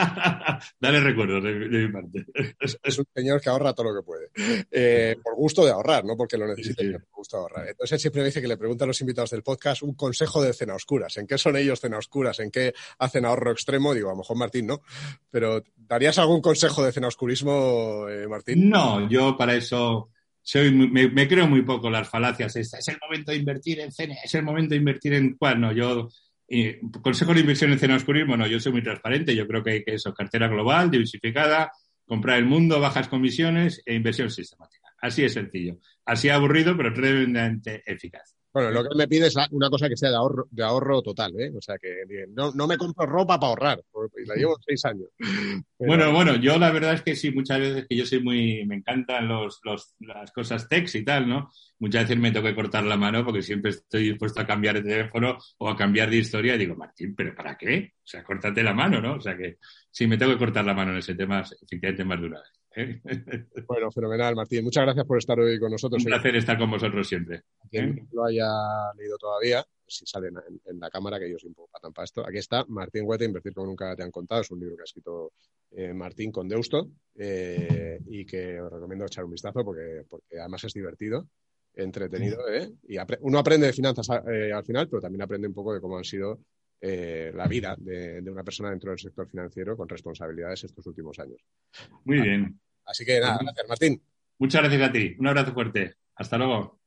Dale recuerdos de, de mi parte. es, es un señor que ahorra todo lo que puede. Eh, por gusto de ahorrar, no porque lo necesite, Sí, sí. sino por gusto de ahorrar. Entonces él siempre me dice que le pregunta a los invitados del podcast un consejo de cena oscuras. ¿En qué son ellos cena oscuras? ¿En qué hacen ahorro extremo? Digo, a lo mejor Martín no. Pero ¿darías algún consejo de cena oscurismo, eh, Martín? No, yo para eso soy muy- me, me creo muy poco las falacias. Esta, es el momento de invertir en cena, es el momento de invertir en cuál. No, yo eh, consejo de inversión en cena oscurismo, no, yo soy muy transparente. Yo creo que, que eso, cartera global, diversificada, comprar el mundo, bajas comisiones e inversión sistemática. Así es sencillo. Así aburrido, pero tremendamente eficaz. Bueno, lo que él me pide es la- una cosa que sea de ahorro, de ahorro total, ¿eh? O sea, que eh, no, no me compro ropa para ahorrar, porque la llevo seis años. Pero- Bueno, bueno, yo la verdad es que sí, muchas veces que yo soy muy, me encantan los, los, las cosas tech y tal, ¿no? Muchas veces me tengo que cortar la mano porque siempre estoy dispuesto a cambiar de teléfono o a cambiar de historia y digo, Martín, ¿pero para qué? O sea, córtate la mano, ¿no? O sea que sí, me tengo que cortar la mano en ese tema, efectivamente, más de una vez. ¿eh? Bueno, fenomenal, Martín. Muchas gracias por estar hoy con nosotros. Un placer estar con vosotros siempre. Quien ¿eh? no lo haya leído todavía, si sale en, en- en la cámara, que yo soy un poco patán para esto. Aquí está Martín Huete, Invertir como nunca te han contado. Es un libro que ha escrito eh, Martín con Deusto eh, y que os recomiendo echar un vistazo porque, porque además es divertido, entretenido, ¿eh? Y apre- uno aprende de finanzas eh, al final, pero también aprende un poco de cómo han sido eh, la vida de, de una persona dentro del sector financiero con responsabilidades estos últimos años. Muy bien. Así que nada, gracias, Martín. Muchas gracias a ti. Un abrazo fuerte. Hasta luego.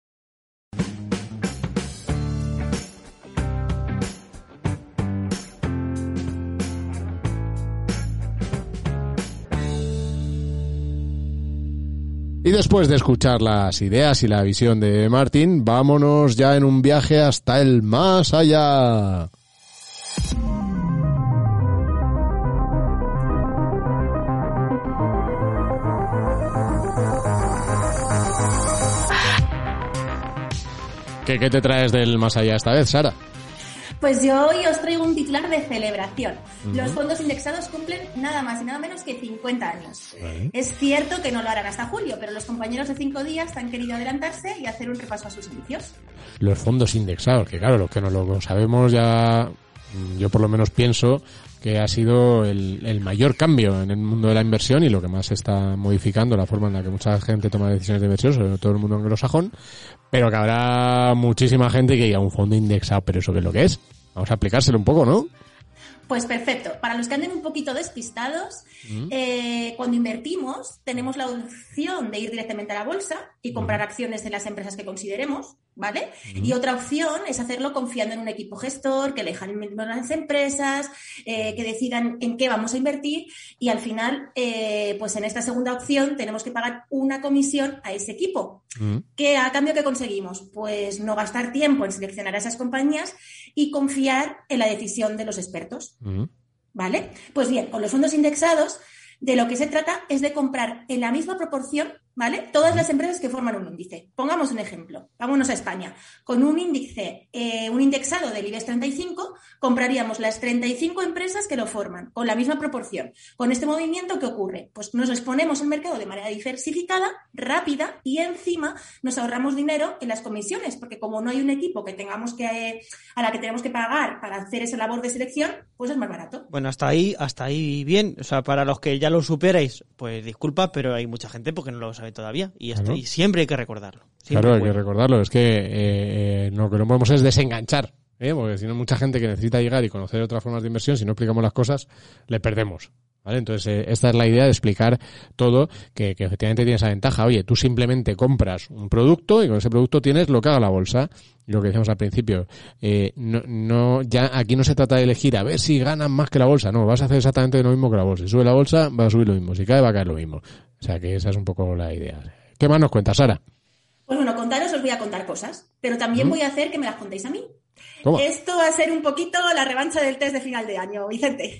Y después de escuchar las ideas y la visión de Martín, vámonos ya en un viaje hasta el más allá. ¿Qué, qué te traes del más allá esta vez, Sara? Pues yo hoy os traigo un titular de celebración. Uh-huh. Los fondos indexados cumplen nada más y nada menos que cincuenta años. Uh-huh. Es cierto que no lo harán hasta julio, pero los compañeros de cinco días han querido adelantarse y hacer un repaso a sus inicios. Los fondos indexados, que claro, los que no lo sabemos ya, yo por lo menos pienso que ha sido el, el mayor cambio en el mundo de la inversión y lo que más está modificando la forma en la que mucha gente toma decisiones de inversión, sobre todo el mundo anglosajón, pero que habrá muchísima gente que diga un fondo indexado, pero ¿eso qué es lo que es? Vamos a aplicárselo un poco, ¿no? Pues perfecto. Para los que anden un poquito despistados, mm. eh, cuando invertimos tenemos la opción de ir directamente a la bolsa y comprar mm. acciones de las empresas que consideremos, ¿vale? Mm. Y otra opción es hacerlo confiando en un equipo gestor, que elijan las empresas, eh, que decidan en qué vamos a invertir y al final, eh, pues en esta segunda opción tenemos que pagar una comisión a ese equipo. Mm. ¿Qué a cambio que conseguimos? Pues no gastar tiempo en seleccionar a esas compañías y confiar en la decisión de los expertos. Uh-huh. ¿Vale? Pues bien, con los fondos indexados, de lo que se trata es de comprar en la misma proporción, ¿vale? Todas las empresas que forman un índice. Pongamos un ejemplo. Vámonos a España. Con un índice, eh, un indexado del IBEX treinta y cinco, compraríamos las treinta y cinco empresas que lo forman, con la misma proporción. Con este movimiento, ¿qué ocurre? Pues nos exponemos al mercado de manera diversificada, rápida, y encima nos ahorramos dinero en las comisiones, porque como no hay un equipo que tengamos que, eh, a la que tenemos que pagar para hacer esa labor de selección, pues es más barato. Bueno, hasta ahí, hasta ahí bien. O sea, para los que ya lo superáis, pues disculpa, pero hay mucha gente porque no lo sabe todavía y, esto, claro. y siempre hay que recordarlo. Claro, hay que recordarlo. Es que eh, eh, lo que no podemos es desenganchar, ¿eh? Porque si no, mucha gente que necesita llegar y conocer otras formas de inversión, si no explicamos las cosas, le perdemos. ¿Vale? Entonces, eh, esta es la idea de explicar todo, que, que efectivamente tiene esa ventaja. Oye, tú simplemente compras un producto y con ese producto tienes lo que haga la bolsa. Y lo que decíamos al principio, eh, no, no, ya aquí no se trata de elegir a ver si ganan más que la bolsa. No, vas a hacer exactamente lo mismo que la bolsa. Si sube la bolsa, va a subir lo mismo. Si cae, va a caer lo mismo. O sea, que esa es un poco la idea. ¿Qué más nos cuentas, Sara? Pues bueno, contaros os voy a contar cosas, pero también ¿Mm? voy a hacer que me las contéis a mí. ¿Cómo? Esto va a ser un poquito la revancha del test de final de año, Vicente.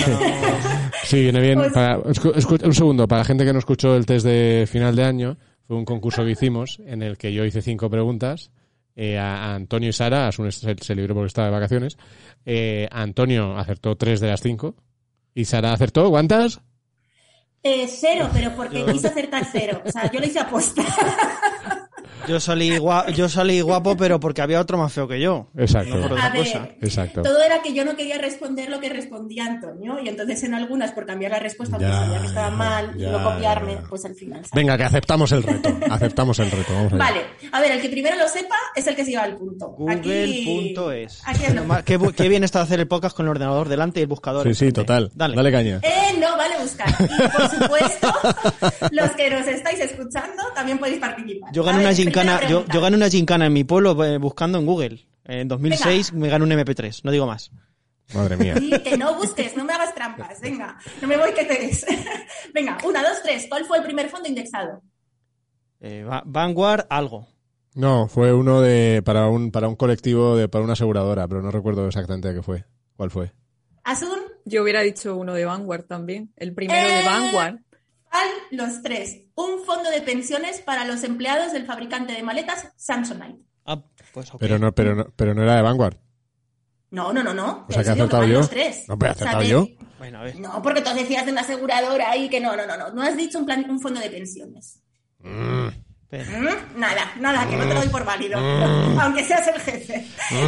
Sí, viene bien. Pues... Para, escu- un segundo, para la gente que no escuchó el test de final de año, fue un concurso que hicimos en el que yo hice cinco preguntas. Eh, a, a Antonio y Sara, Asun se, se libró porque estaba de vacaciones. Eh, Antonio acertó tres de las cinco. ¿Y Sara acertó cuántas? Eh, cero, pero porque quise acertar cero. O sea, yo lo hice aposta. Yo salí, guapo, yo salí guapo, pero porque había otro más feo que yo. Exacto. No por otra a ver, cosa. Exacto. Todo era que yo no quería responder lo que respondía Antonio. Y entonces en algunas, por cambiar la respuesta, ya, porque sabía que estaba mal ya, y no copiarme, ya. pues al final. ¿sabes? Venga, que aceptamos el reto. Aceptamos el reto. Vamos allá. Vale. A ver, el que primero lo sepa es el que se lleva el punto. Google punto es. Aquí es lo... qué, qué bien está hacer el podcast con el ordenador delante y el buscador. Sí, sí, total. Dale, Dale caña. Eh, no vale buscar. Y por supuesto, los que nos estáis escuchando también podéis participar. Yo gané una gincana, yo, yo gané una gincana en mi pueblo eh, buscando en Google. En dos mil seis Venga. Me gané un eme pe tres, no digo más. Madre mía. Sí, que no busques, no me hagas trampas. Venga, no me voy que te des. Venga, una, dos, tres. ¿Cuál fue el primer fondo indexado? Eh, Vanguard, algo. No, fue uno de para un para un colectivo, de para una aseguradora, pero no recuerdo exactamente qué fue. ¿Cuál fue? ¿Asun? Yo hubiera dicho uno de Vanguard también. El primero eh... de Vanguard. Los tres. Un fondo de pensiones para los empleados del fabricante de maletas Samsonite. Ah, pues okay. Pero no, pero no, pero no era de Vanguard. No, no, no, no. O sea, que he acertado yo. Los tres. No, pero he acertado o sea, yo. De... Bueno, a ver. No, porque tú decías de una aseguradora ahí que no, no, no, no. No has dicho un plan, un fondo de pensiones. Mm. ¿Mm? Nada, nada, que no te lo doy por válido. Mm. Aunque seas el jefe.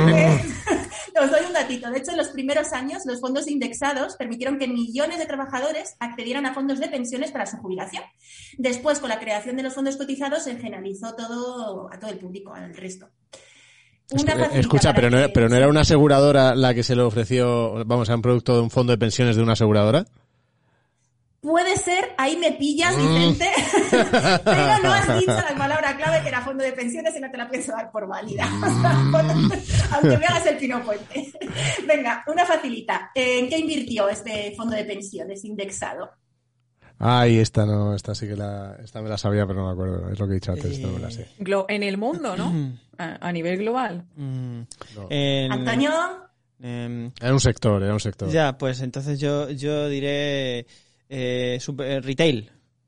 Mm. Os doy un datito. De hecho, en los primeros años, los fondos indexados permitieron que millones de trabajadores accedieran a fondos de pensiones para su jubilación. Después, con la creación de los fondos cotizados, se generalizó todo a todo el público, al resto. Una Escucha, pero no, era, pero no era una aseguradora la que se le ofreció, vamos, a un producto de un fondo de pensiones de una aseguradora. Puede ser, ahí me pillas, Vicente, pero no has dicho la palabra clave que era fondo de pensiones y no te la pienso dar por válida. Aunque me hagas el pino puente. Venga, una facilita. ¿En qué invirtió este fondo de pensiones indexado? Ay, esta no, esta sí que la, esta me la sabía, pero no me acuerdo. Es lo que he dicho antes, eh... no me la sé. Glo- en el mundo, ¿no? a, a nivel global. Mm. No. En... Antonio. Eh... Era un sector, era un sector. Ya, pues entonces yo, yo diré eh, super, retail.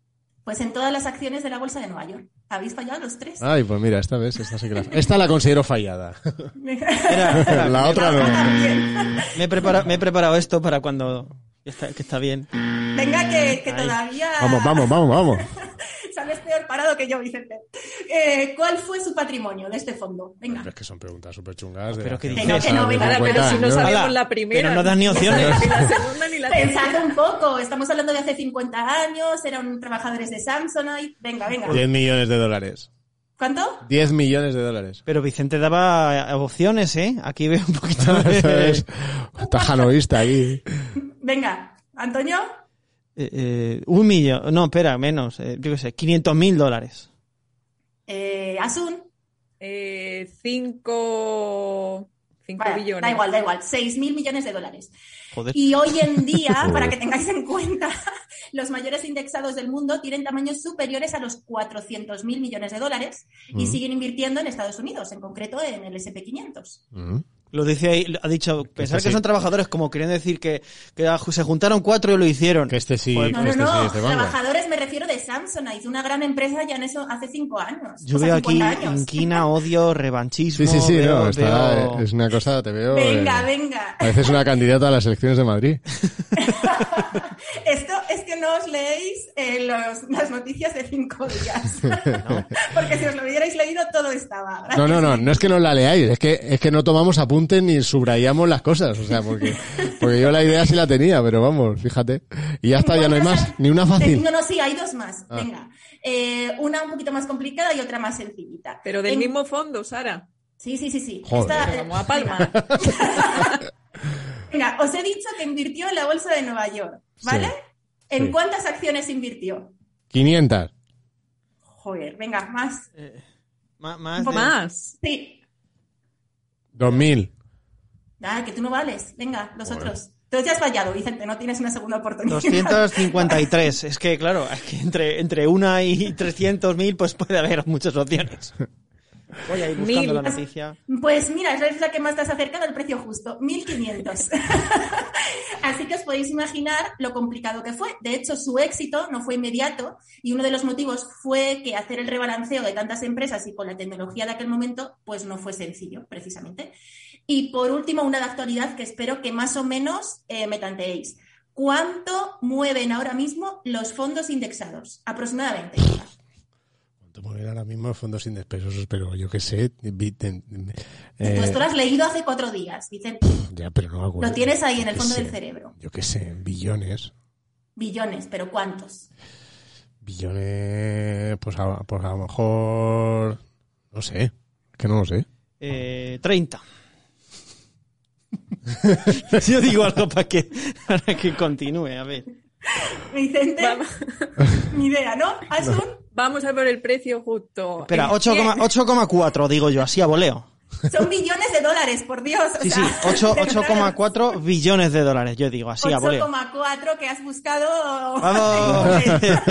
Pues en todas las acciones de la bolsa de Nueva York. Habéis fallado los tres. Ay, pues mira, esta vez, esta sí que la... Esta la considero fallada. Era- era- La otra no. me, he prepara- me he preparado esto para cuando... Que está, que está bien. Venga, que, que Ay. todavía... Vamos, vamos, vamos, vamos. Sales peor parado que yo, Vicente. Eh, ¿Cuál fue su patrimonio de este fondo? Venga. Es que son preguntas súper chungas. De Pero que hace dices, Que no, que no, cincuenta venga, Ahora, pero si no años. sabemos Ala, la primera. pero no das ni opciones. Ni la segunda ni la tercera. Pensad un poco, estamos hablando de hace cincuenta años, eran trabajadores de Samsonite. Venga, venga. diez millones de dólares. ¿Cuánto? diez millones de dólares. Pero Vicente daba opciones, ¿eh? Aquí veo un poquito Eso de... es tajanoísta aquí. Venga, Antonio. Eh, eh, un millón... No, espera, menos. Eh, yo qué sé, quinientos mil dólares. Eh, Asun. Eh, cinco... Cinco Vale, billones. da igual, da igual. seis mil millones de dólares. Joder. Y hoy en día, Joder. para que tengáis en cuenta, los mayores indexados del mundo tienen tamaños superiores a los cuatrocientos mil millones de dólares y Mm. siguen invirtiendo en Estados Unidos, en concreto en el ese and pe quinientos. Mm. Lo dice ahí, ha dicho, pensar Este que sí. son trabajadores como queriendo decir que, que se juntaron cuatro y lo hicieron. Que este sí, Joder, No, no, este sí no, es de Vanguard. trabajadores me refiero de Samsonite, una gran empresa ya en eso hace cinco años. Yo o sea, veo aquí cincuenta años. inquina, odio, revanchismo. Sí, sí, sí, veo- no, está, veo- es una cosa, te veo... Venga, eh, venga. Pareces una candidata a las elecciones de Madrid. Esto es que no os leéis eh, los- las noticias de cinco días. Porque si os lo hubierais leído, todo estaba. No, no, no, no es que no la leáis, es que es que no tomamos apuntes ni subrayamos las cosas, o sea, porque porque yo la idea sí la tenía, pero vamos, fíjate. Y ya está, ya no hay más, ni una Eh, fácil. No, no, sí, hay dos más. Ah. Venga. Eh, una un poquito más complicada y otra más sencillita. Pero del En- mismo fondo, Sara. Sí, sí, sí, sí. Joder. Esta- Pero vamos a palma. Venga, os he dicho que invirtió en la bolsa de Nueva York, ¿vale? Sí, ¿En sí. cuántas acciones invirtió? quinientas. Joder, venga, más. Eh, más, más Un poco de- Más. Sí. dos mil. Ah, que tú no vales. Venga, los Joder. otros. Tú ya has fallado, Vicente, no tienes una segunda oportunidad. doscientos cincuenta y tres. Es que, claro, es que entre, entre una y trescientos mil pues puede haber muchas opciones. Voy a ir buscando Mil. la noticia. Pues mira, es la que más te has acercado al precio justo, mil quinientos. Así que os podéis imaginar lo complicado que fue. De hecho, su éxito no fue inmediato y uno de los motivos fue que hacer el rebalanceo de tantas empresas y con la tecnología de aquel momento, pues no fue sencillo, precisamente. Y por último, una de actualidad que espero que más o menos eh, me tanteéis. ¿Cuánto mueven ahora mismo los fondos indexados? Aproximadamente. ¿Cuánto mueven ahora mismo los fondos indexados? Pero yo qué sé. vi- ten- Tú esto lo eh, has leído hace cuatro días, Vicente. ya, pero no me acuerdo. Lo tienes ahí en el Yo qué fondo sé. del cerebro. Yo qué sé, billones. Billones, pero ¿cuántos? Billones, pues a, pues a lo mejor... No sé, es que no lo sé. Eh, treinta. Yo digo algo para que, para que continúe, a ver. Vicente, Vamos, ni idea, ¿no? ¿Asun? vamos a por el precio justo. Espera, En ocho cien. coma- ocho coma cuatro digo yo, así a voleo. Son billones de dólares, por Dios. o Sí, sí, sea, ocho- de ocho coma cuatro billones de dólares, yo digo, así a ocho voleo. coma cuatro que has buscado. ¡Vamos!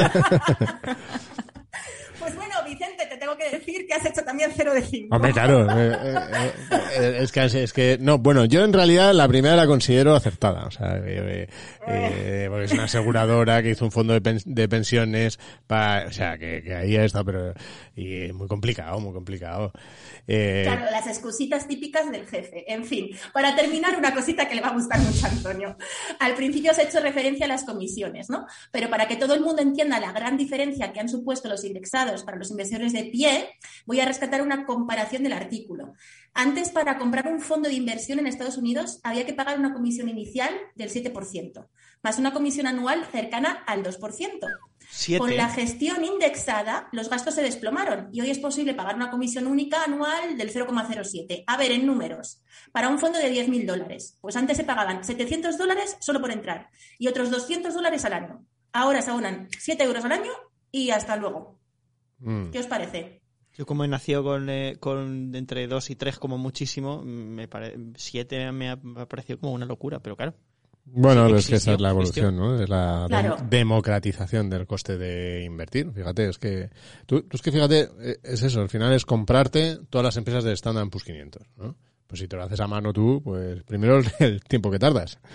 Pues bueno, Vicente, te tengo que decir que has hecho también cero de cinco. Hombre, claro. eh, eh, eh, es, que, es que, no, bueno, yo en realidad la primera la considero acertada. O sea, eh, eh, porque es una aseguradora que hizo un fondo de, pen- de pensiones para, o sea, que, que ahí está, pero, y es muy complicado, muy complicado. Eh, Claro, las excusitas típicas del jefe. En fin, para terminar, una cosita que le va a gustar mucho a Antonio. Al principio os he hecho referencia a las comisiones, ¿no? Pero para que todo el mundo entienda la gran diferencia que han supuesto los indexados para los inversores de pie, voy a rescatar una comparación del artículo. Antes, para comprar un fondo de inversión en Estados Unidos, había que pagar una comisión inicial del siete por ciento, más una comisión anual cercana al dos por ciento. Siete. Con la gestión indexada, los gastos se desplomaron y hoy es posible pagar una comisión única anual del cero coma cero siete. A ver, en números, para un fondo de diez mil dólares, pues antes se pagaban setecientos dólares solo por entrar y otros doscientos dólares al año. Ahora se abonan siete euros al año y hasta luego. mm. ¿Qué os parece? Yo como he nacido con, eh, con entre dos y tres como muchísimo, me pare... siete me ha, me ha parecido como una locura, pero claro. Bueno, Sí, es que esa existió, es la evolución, ¿no? Es la Claro. dem- democratización del coste de invertir. Fíjate, es que tú, tú es que fíjate, eh, es eso, al final es comprarte todas las empresas del Standard and Poor's quinientos, ¿no? Pues si te lo haces a mano tú, pues primero el tiempo que tardas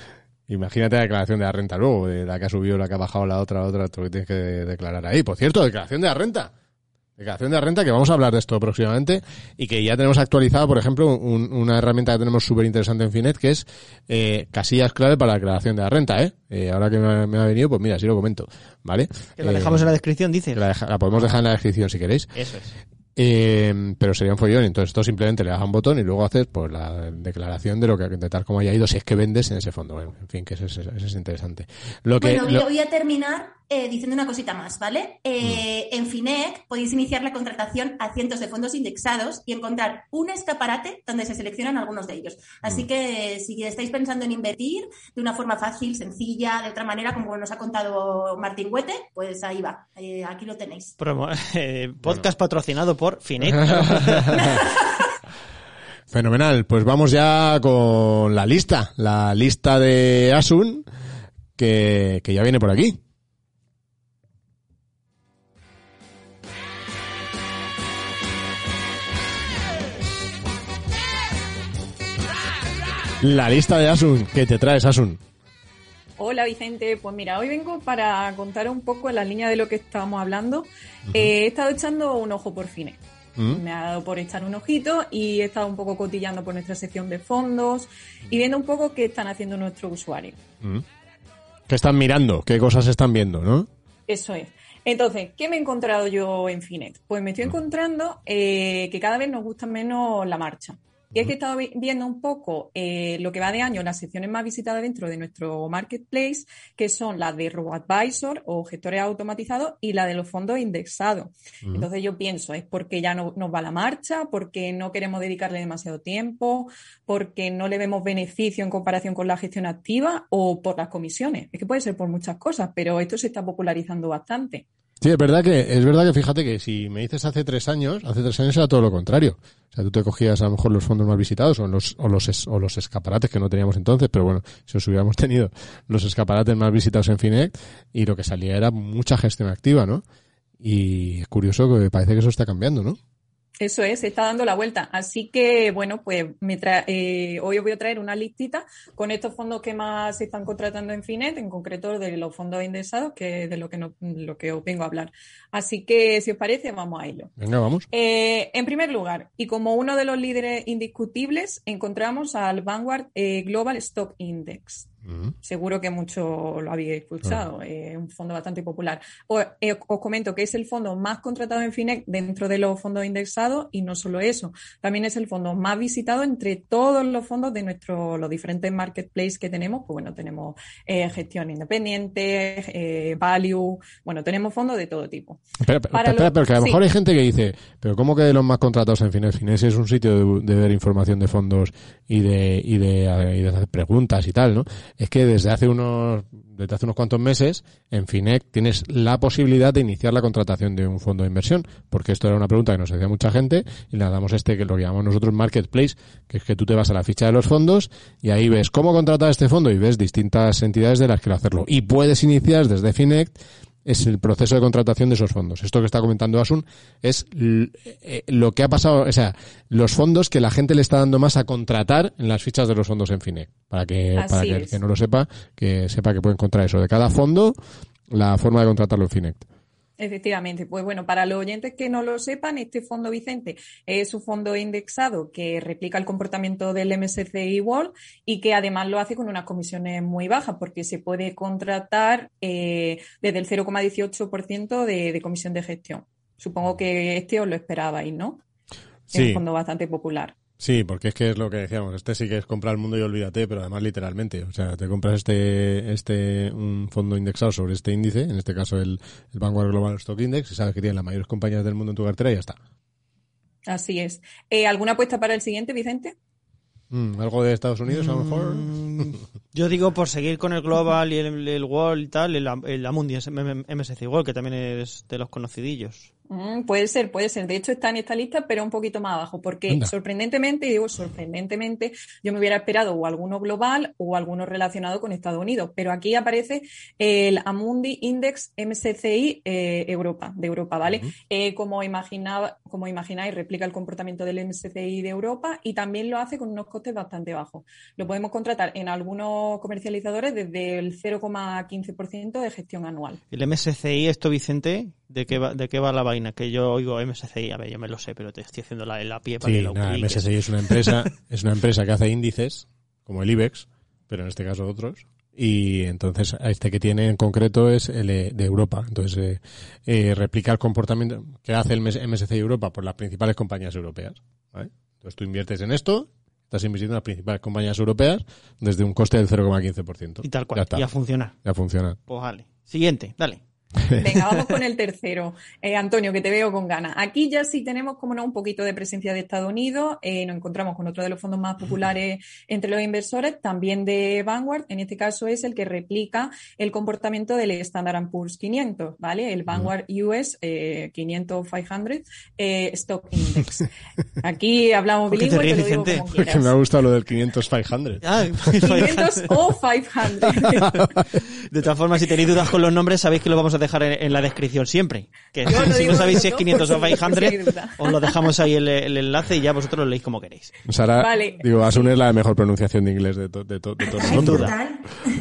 Imagínate la declaración de la renta luego, de la que ha subido, la que ha bajado, la otra, la otra, tú que tienes que declarar ahí. Por cierto, declaración de la renta. Declaración de la renta, que vamos a hablar de esto próximamente y que ya tenemos actualizado, por ejemplo, un, una herramienta que tenemos súper interesante en Finet, que es eh, casillas clave para la declaración de la renta, ¿eh? eh ahora que me ha, me ha venido, pues mira, sí lo comento, ¿vale? Que la dejamos eh, en la descripción, dices. La, deja, la podemos dejar en la descripción si queréis. Eso es. Eh, pero sería un follón, entonces esto simplemente le das a un botón y luego haces pues la declaración de lo que de tal como haya ido, si es que vendes en ese fondo. Bueno, en fin, que eso es, eso es interesante. Lo que, bueno, lo... voy a terminar eh, diciendo una cosita más, ¿vale? Eh, mm. En Finet podéis iniciar la contratación a cientos de fondos indexados y encontrar un escaparate donde se seleccionan algunos de ellos. Así mm. que si estáis pensando en invertir de una forma fácil, sencilla, de otra manera, como nos ha contado Martín Huete, pues ahí va, eh, aquí lo tenéis. Promo, eh, podcast bueno. patrocinado por por Finet. Fenomenal, pues vamos ya con la lista, la lista de Asun, que, que ya viene por aquí. La lista de Asun, ¿qué te traes, Asun? Hola Vicente, pues mira, hoy vengo para contar un poco en la línea de lo que estábamos hablando. Uh-huh. Eh, he estado echando un ojo por Finet. Uh-huh. Me ha dado por echar un ojito y he estado un poco cotillando por nuestra sección de fondos uh-huh. y viendo un poco qué están haciendo nuestros usuarios. Uh-huh. ¿Qué están mirando? ¿Qué cosas están viendo, no? Eso es. Entonces, ¿qué me he encontrado yo en Finet? Pues me estoy uh-huh. encontrando eh, que cada vez nos gusta menos la marcha. Y es que he estado viendo un poco eh, lo que va de año, las secciones más visitadas dentro de nuestro marketplace, que son las de RoboAdvisor o gestores automatizados y la de los fondos indexados. Uh-huh. Entonces yo pienso, es porque ya no nos va la marcha, porque no queremos dedicarle demasiado tiempo, porque no le vemos beneficio en comparación con la gestión activa o por las comisiones. Es que puede ser por muchas cosas, pero esto se está popularizando bastante. Sí, es verdad que, es verdad que fíjate que si me dices hace tres años, hace tres años era todo lo contrario. O sea, tú te cogías a lo mejor los fondos más visitados o los, o los, es, o los escaparates que no teníamos entonces, pero bueno, si os hubiéramos tenido los escaparates más visitados en Finet y lo que salía era mucha gestión activa, ¿no? Y es curioso que parece que eso está cambiando, ¿no? Eso es, se está dando la vuelta. Así que, bueno, pues me tra- eh, hoy os voy a traer una listita con estos fondos que más se están contratando en Finet, en concreto de los fondos indexados, que es de lo que, no, lo que os vengo a hablar. Así que, si os parece, vamos a ello. Venga, vamos. Eh, en primer lugar, y como uno de los líderes indiscutibles, encontramos al Vanguard eh, Global Stock Index. Uh-huh. Seguro que mucho lo habéis escuchado, es uh-huh. eh, un fondo bastante popular. Os, eh, os comento que es el fondo más contratado en Finet dentro de los fondos indexados y no solo eso, también es el fondo más visitado entre todos los fondos de nuestros los diferentes marketplaces que tenemos. Pues bueno, tenemos eh, gestión independiente, eh, value, bueno, tenemos fondos de todo tipo. Espera, espera, espera, espera porque a lo mejor sí. hay gente que dice, pero ¿cómo que de los más contratados en Finet? Finet es un sitio de, de ver información de fondos y de, y de, y de hacer preguntas y tal, ¿no? Es que desde hace unos desde hace unos cuantos meses en Finet tienes la posibilidad de iniciar la contratación de un fondo de inversión, porque esto era una pregunta que nos hacía mucha gente y le damos este que lo llamamos nosotros marketplace, que es que tú te vas a la ficha de los fondos y ahí ves cómo contratar este fondo y ves distintas entidades de las que hacerlo y puedes iniciar desde Finet es el proceso de contratación de esos fondos. Esto que está comentando Asun es lo que ha pasado, o sea, los fondos que la gente le está dando más a contratar en las fichas de los fondos en Finet. Para que, Así para que el que no lo sepa, que sepa que puede encontrar eso de cada fondo, la forma de contratarlo en Finet. Efectivamente, pues bueno, para los oyentes que no lo sepan, este fondo, Vicente, es un fondo indexado que replica el comportamiento del M S C I World y que además lo hace con unas comisiones muy bajas porque se puede contratar eh, desde el cero coma dieciocho por ciento de, de comisión de gestión. Supongo que este os lo esperabais, ¿no? Sí. Es un fondo bastante popular. Sí, porque es que es lo que decíamos, este sí que es comprar el mundo y olvídate, pero además literalmente, o sea, te compras este este un fondo indexado sobre este índice, en este caso el, el Vanguard Global Stock Index, y sabes que tiene las mayores compañías del mundo en tu cartera y ya está. Así es. Eh, ¿Alguna apuesta para el siguiente, Vicente? Mm, ¿Algo de Estados Unidos, a lo mejor? Mm, yo digo, por seguir con el Global y el, el World y tal, el, el Amundi M S C I World, que también es de los conocidillos. Mm, puede ser, puede ser. De hecho, está en esta lista, pero un poquito más abajo, porque Anda. sorprendentemente, y digo sorprendentemente, yo me hubiera esperado o alguno global o alguno relacionado con Estados Unidos, pero aquí aparece el Amundi Index M S C I eh, Europa, de Europa, ¿vale? Uh-huh. Eh, como, imaginaba, como imagináis, replica el comportamiento del M S C I de Europa y también lo hace con unos costes bastante bajos. Lo podemos contratar en algunos comercializadores desde el cero coma quince por ciento de gestión anual. El M S C I, esto, Vicente, ¿de qué va, de qué va la vaina? Que yo oigo M S C I, a ver, yo me lo sé, pero te estoy haciendo la, la pie para sí, que lo nada, ubiques. M S C I es una empresa, es una empresa que hace índices, como el IBEX, pero en este caso otros, y entonces este que tiene en concreto es el de Europa. Entonces eh, eh, replica el comportamiento que hace el M S C I Europa por las principales compañías europeas, ¿vale? Entonces tú inviertes en esto, estás invirtiendo en las principales compañías europeas desde un coste del cero coma quince por ciento. Y tal cual, y a funcionar. Ya funciona. Pues vale. Siguiente, dale. Venga, vamos con el tercero. Eh, Antonio, que te veo con ganas. Aquí ya sí tenemos, como no, un poquito de presencia de Estados Unidos. Eh, nos encontramos con otro de los fondos más populares entre los inversores, también de Vanguard. En este caso es el que replica el comportamiento del Standard and Poor's quinientos, ¿vale? El Vanguard U S eh, quinientos quinientos eh, Stock Index. Aquí hablamos bilingüe, te, te lo digo como quieras. Porque me ha gustado lo del quinientos quinientos. Ah, quinientos o quinientos. De todas formas, si tenéis dudas con los nombres, sabéis que lo vamos a dejar en, en la descripción siempre. Que no, si digo, no sabéis no, si es quinientos o quinientos, os lo dejamos ahí el, el enlace y ya vosotros lo leéis como queréis. Sara, vale. Digo, Asun es la mejor pronunciación de inglés de, to, de, to, de todo el mundo. Total.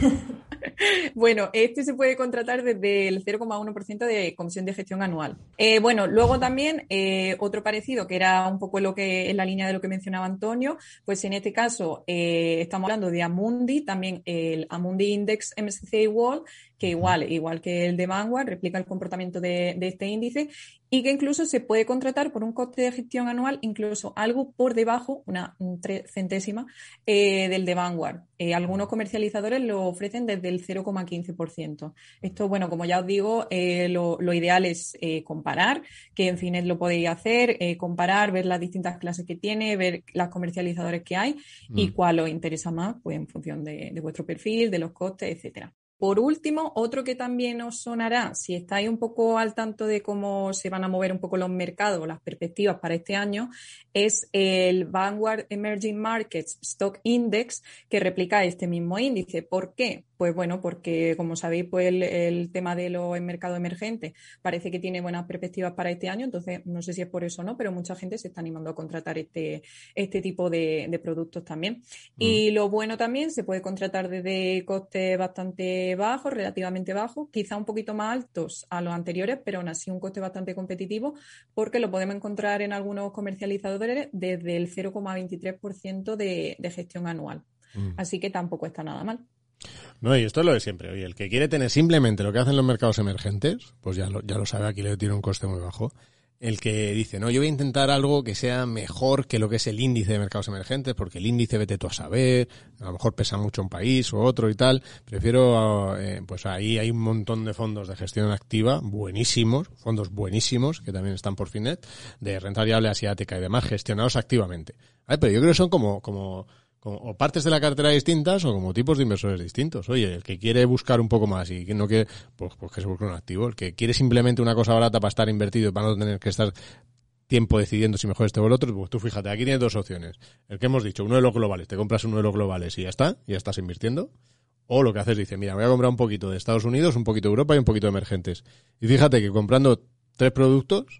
Bueno, este se puede contratar desde el cero coma uno por ciento de comisión de gestión anual. Eh, bueno, luego también eh, otro parecido, que era un poco lo que en la línea de lo que mencionaba Antonio, pues en este caso eh, estamos hablando de Amundi, también el Amundi Index M S C I World, que igual, igual que el de Vanguard, replica el comportamiento de, de este índice y que incluso se puede contratar por un coste de gestión anual incluso algo por debajo, una tres centésima, eh, del de Vanguard. Eh, algunos comercializadores lo ofrecen desde el cero coma quince por ciento. Esto, bueno, como ya os digo, eh, lo, lo ideal es eh, comparar, que en Finet lo podéis hacer, eh, comparar, ver las distintas clases que tiene, ver las comercializadores que hay mm. y cuál os interesa más, pues en función de, de vuestro perfil, de los costes, etcétera. Por último, otro que también os sonará, si estáis un poco al tanto de cómo se van a mover un poco los mercados, las perspectivas para este año, es el Vanguard Emerging Markets Stock Index, que replica este mismo índice. ¿Por qué? Pues bueno, porque como sabéis, pues el, el tema de los mercados emergentes parece que tiene buenas perspectivas para este año, entonces no sé si es por eso o no, pero mucha gente se está animando a contratar este, este tipo de, de productos también. Mm. Y lo bueno también, se puede contratar desde costes bastante bajos, relativamente bajos, quizá un poquito más altos a los anteriores, pero aún así un coste bastante competitivo, porque lo podemos encontrar en algunos comercializadores desde el cero coma veintitrés por ciento de, de gestión anual. Mm. Así que tampoco está nada mal. No, y esto es lo de siempre. Oye, el que quiere tener simplemente lo que hacen los mercados emergentes, pues ya lo, ya lo sabe, aquí le tiene un coste muy bajo. El que dice, no, yo voy a intentar algo que sea mejor que lo que es el índice de mercados emergentes, porque el índice vete tú a saber, a lo mejor pesa mucho un país o otro y tal. Prefiero, eh, pues ahí hay un montón de fondos de gestión activa buenísimos, fondos buenísimos, que también están por Finet, de renta variable asiática y demás, gestionados activamente. ¿Vale? Pero yo creo que son como, como, como o partes de la cartera distintas o como tipos de inversores distintos. Oye, el que quiere buscar un poco más y que no quiere, pues, pues que se busque un activo. El que quiere simplemente una cosa barata para estar invertido y para no tener que estar tiempo decidiendo si mejor este o el otro, pues tú fíjate, aquí tienes dos opciones. El que hemos dicho, uno de los globales, te compras uno de los globales y ya está, ya estás invirtiendo. O lo que haces, dice, mira, voy a comprar un poquito de Estados Unidos, un poquito de Europa y un poquito de emergentes. Y fíjate que comprando tres productos,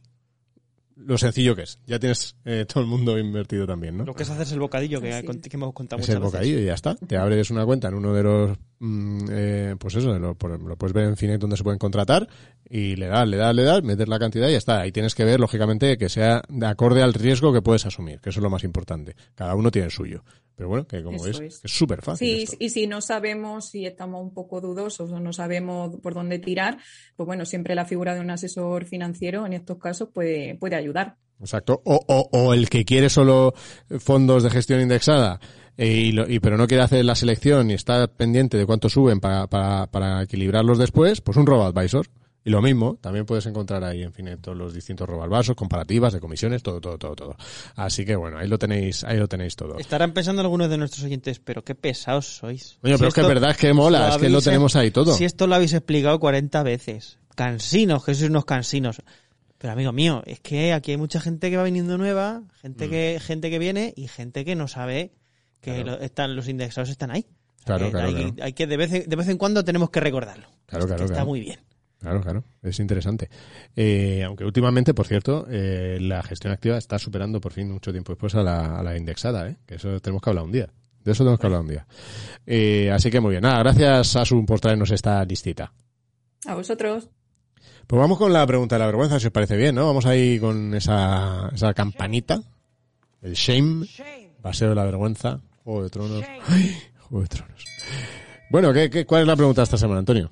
lo sencillo que es. Ya tienes eh, todo el mundo invertido también, ¿no? Lo que es hacerse el bocadillo, que, sí. que hemos contado es muchas el bocadillo veces. Y ya está. Te abres una cuenta en uno de los... Mmm, eh, pues eso, lo, lo puedes ver en Finet donde se pueden contratar y le das, le das, le das, metes la cantidad y ya está. Ahí tienes que ver, lógicamente, que sea de acorde al riesgo que puedes asumir, que eso es lo más importante. Cada uno tiene el suyo. Pero bueno, que como es, es súper fácil. Sí, esto. Y si no sabemos, si estamos un poco dudosos o no sabemos por dónde tirar, pues bueno, siempre la figura de un asesor financiero en estos casos puede, puede ayudar. Exacto. O, o, o el que quiere solo fondos de gestión indexada, eh, y, lo, y pero no quiere hacer la selección y está pendiente de cuánto suben para, para, para equilibrarlos después, pues un robo-advisor. Y lo mismo, también puedes encontrar ahí en Finet todos los distintos robo-advisors, comparativas de comisiones, todo, todo, todo, todo. Así que bueno, ahí lo tenéis, ahí lo tenéis todo. Estarán pensando algunos de nuestros oyentes, pero qué pesados sois. Oye, si pero es que es verdad, es que mola, es que lo tenemos ahí todo. Si esto lo habéis explicado cuarenta veces. Cansinos, que sois unos cansinos. Pero amigo mío, es que aquí hay mucha gente que va viniendo nueva, gente Mm. que gente que viene y gente que no sabe que Claro. lo- están los indexados están ahí. Claro, Eh, claro, hay, claro. hay que de vez, en, de vez en cuando tenemos que recordarlo. Claro, claro, que está claro. muy bien. Claro, claro, es interesante. Eh, aunque últimamente, por cierto, eh, la gestión activa está superando por fin mucho tiempo después a la, a la indexada, ¿eh? Que eso tenemos que hablar un día. De eso tenemos que hablar un día. Eh, así que muy bien. Nada, gracias Asun por traernos esta listita. A vosotros. Pues vamos con la pregunta de la vergüenza, si os parece bien, ¿no? Vamos ahí con esa, esa campanita. El shame. Paseo de la vergüenza. Juego de Tronos. ¡Ay! Juego de Tronos. Bueno, ¿qué, qué, ¿cuál es la pregunta esta semana, Antonio?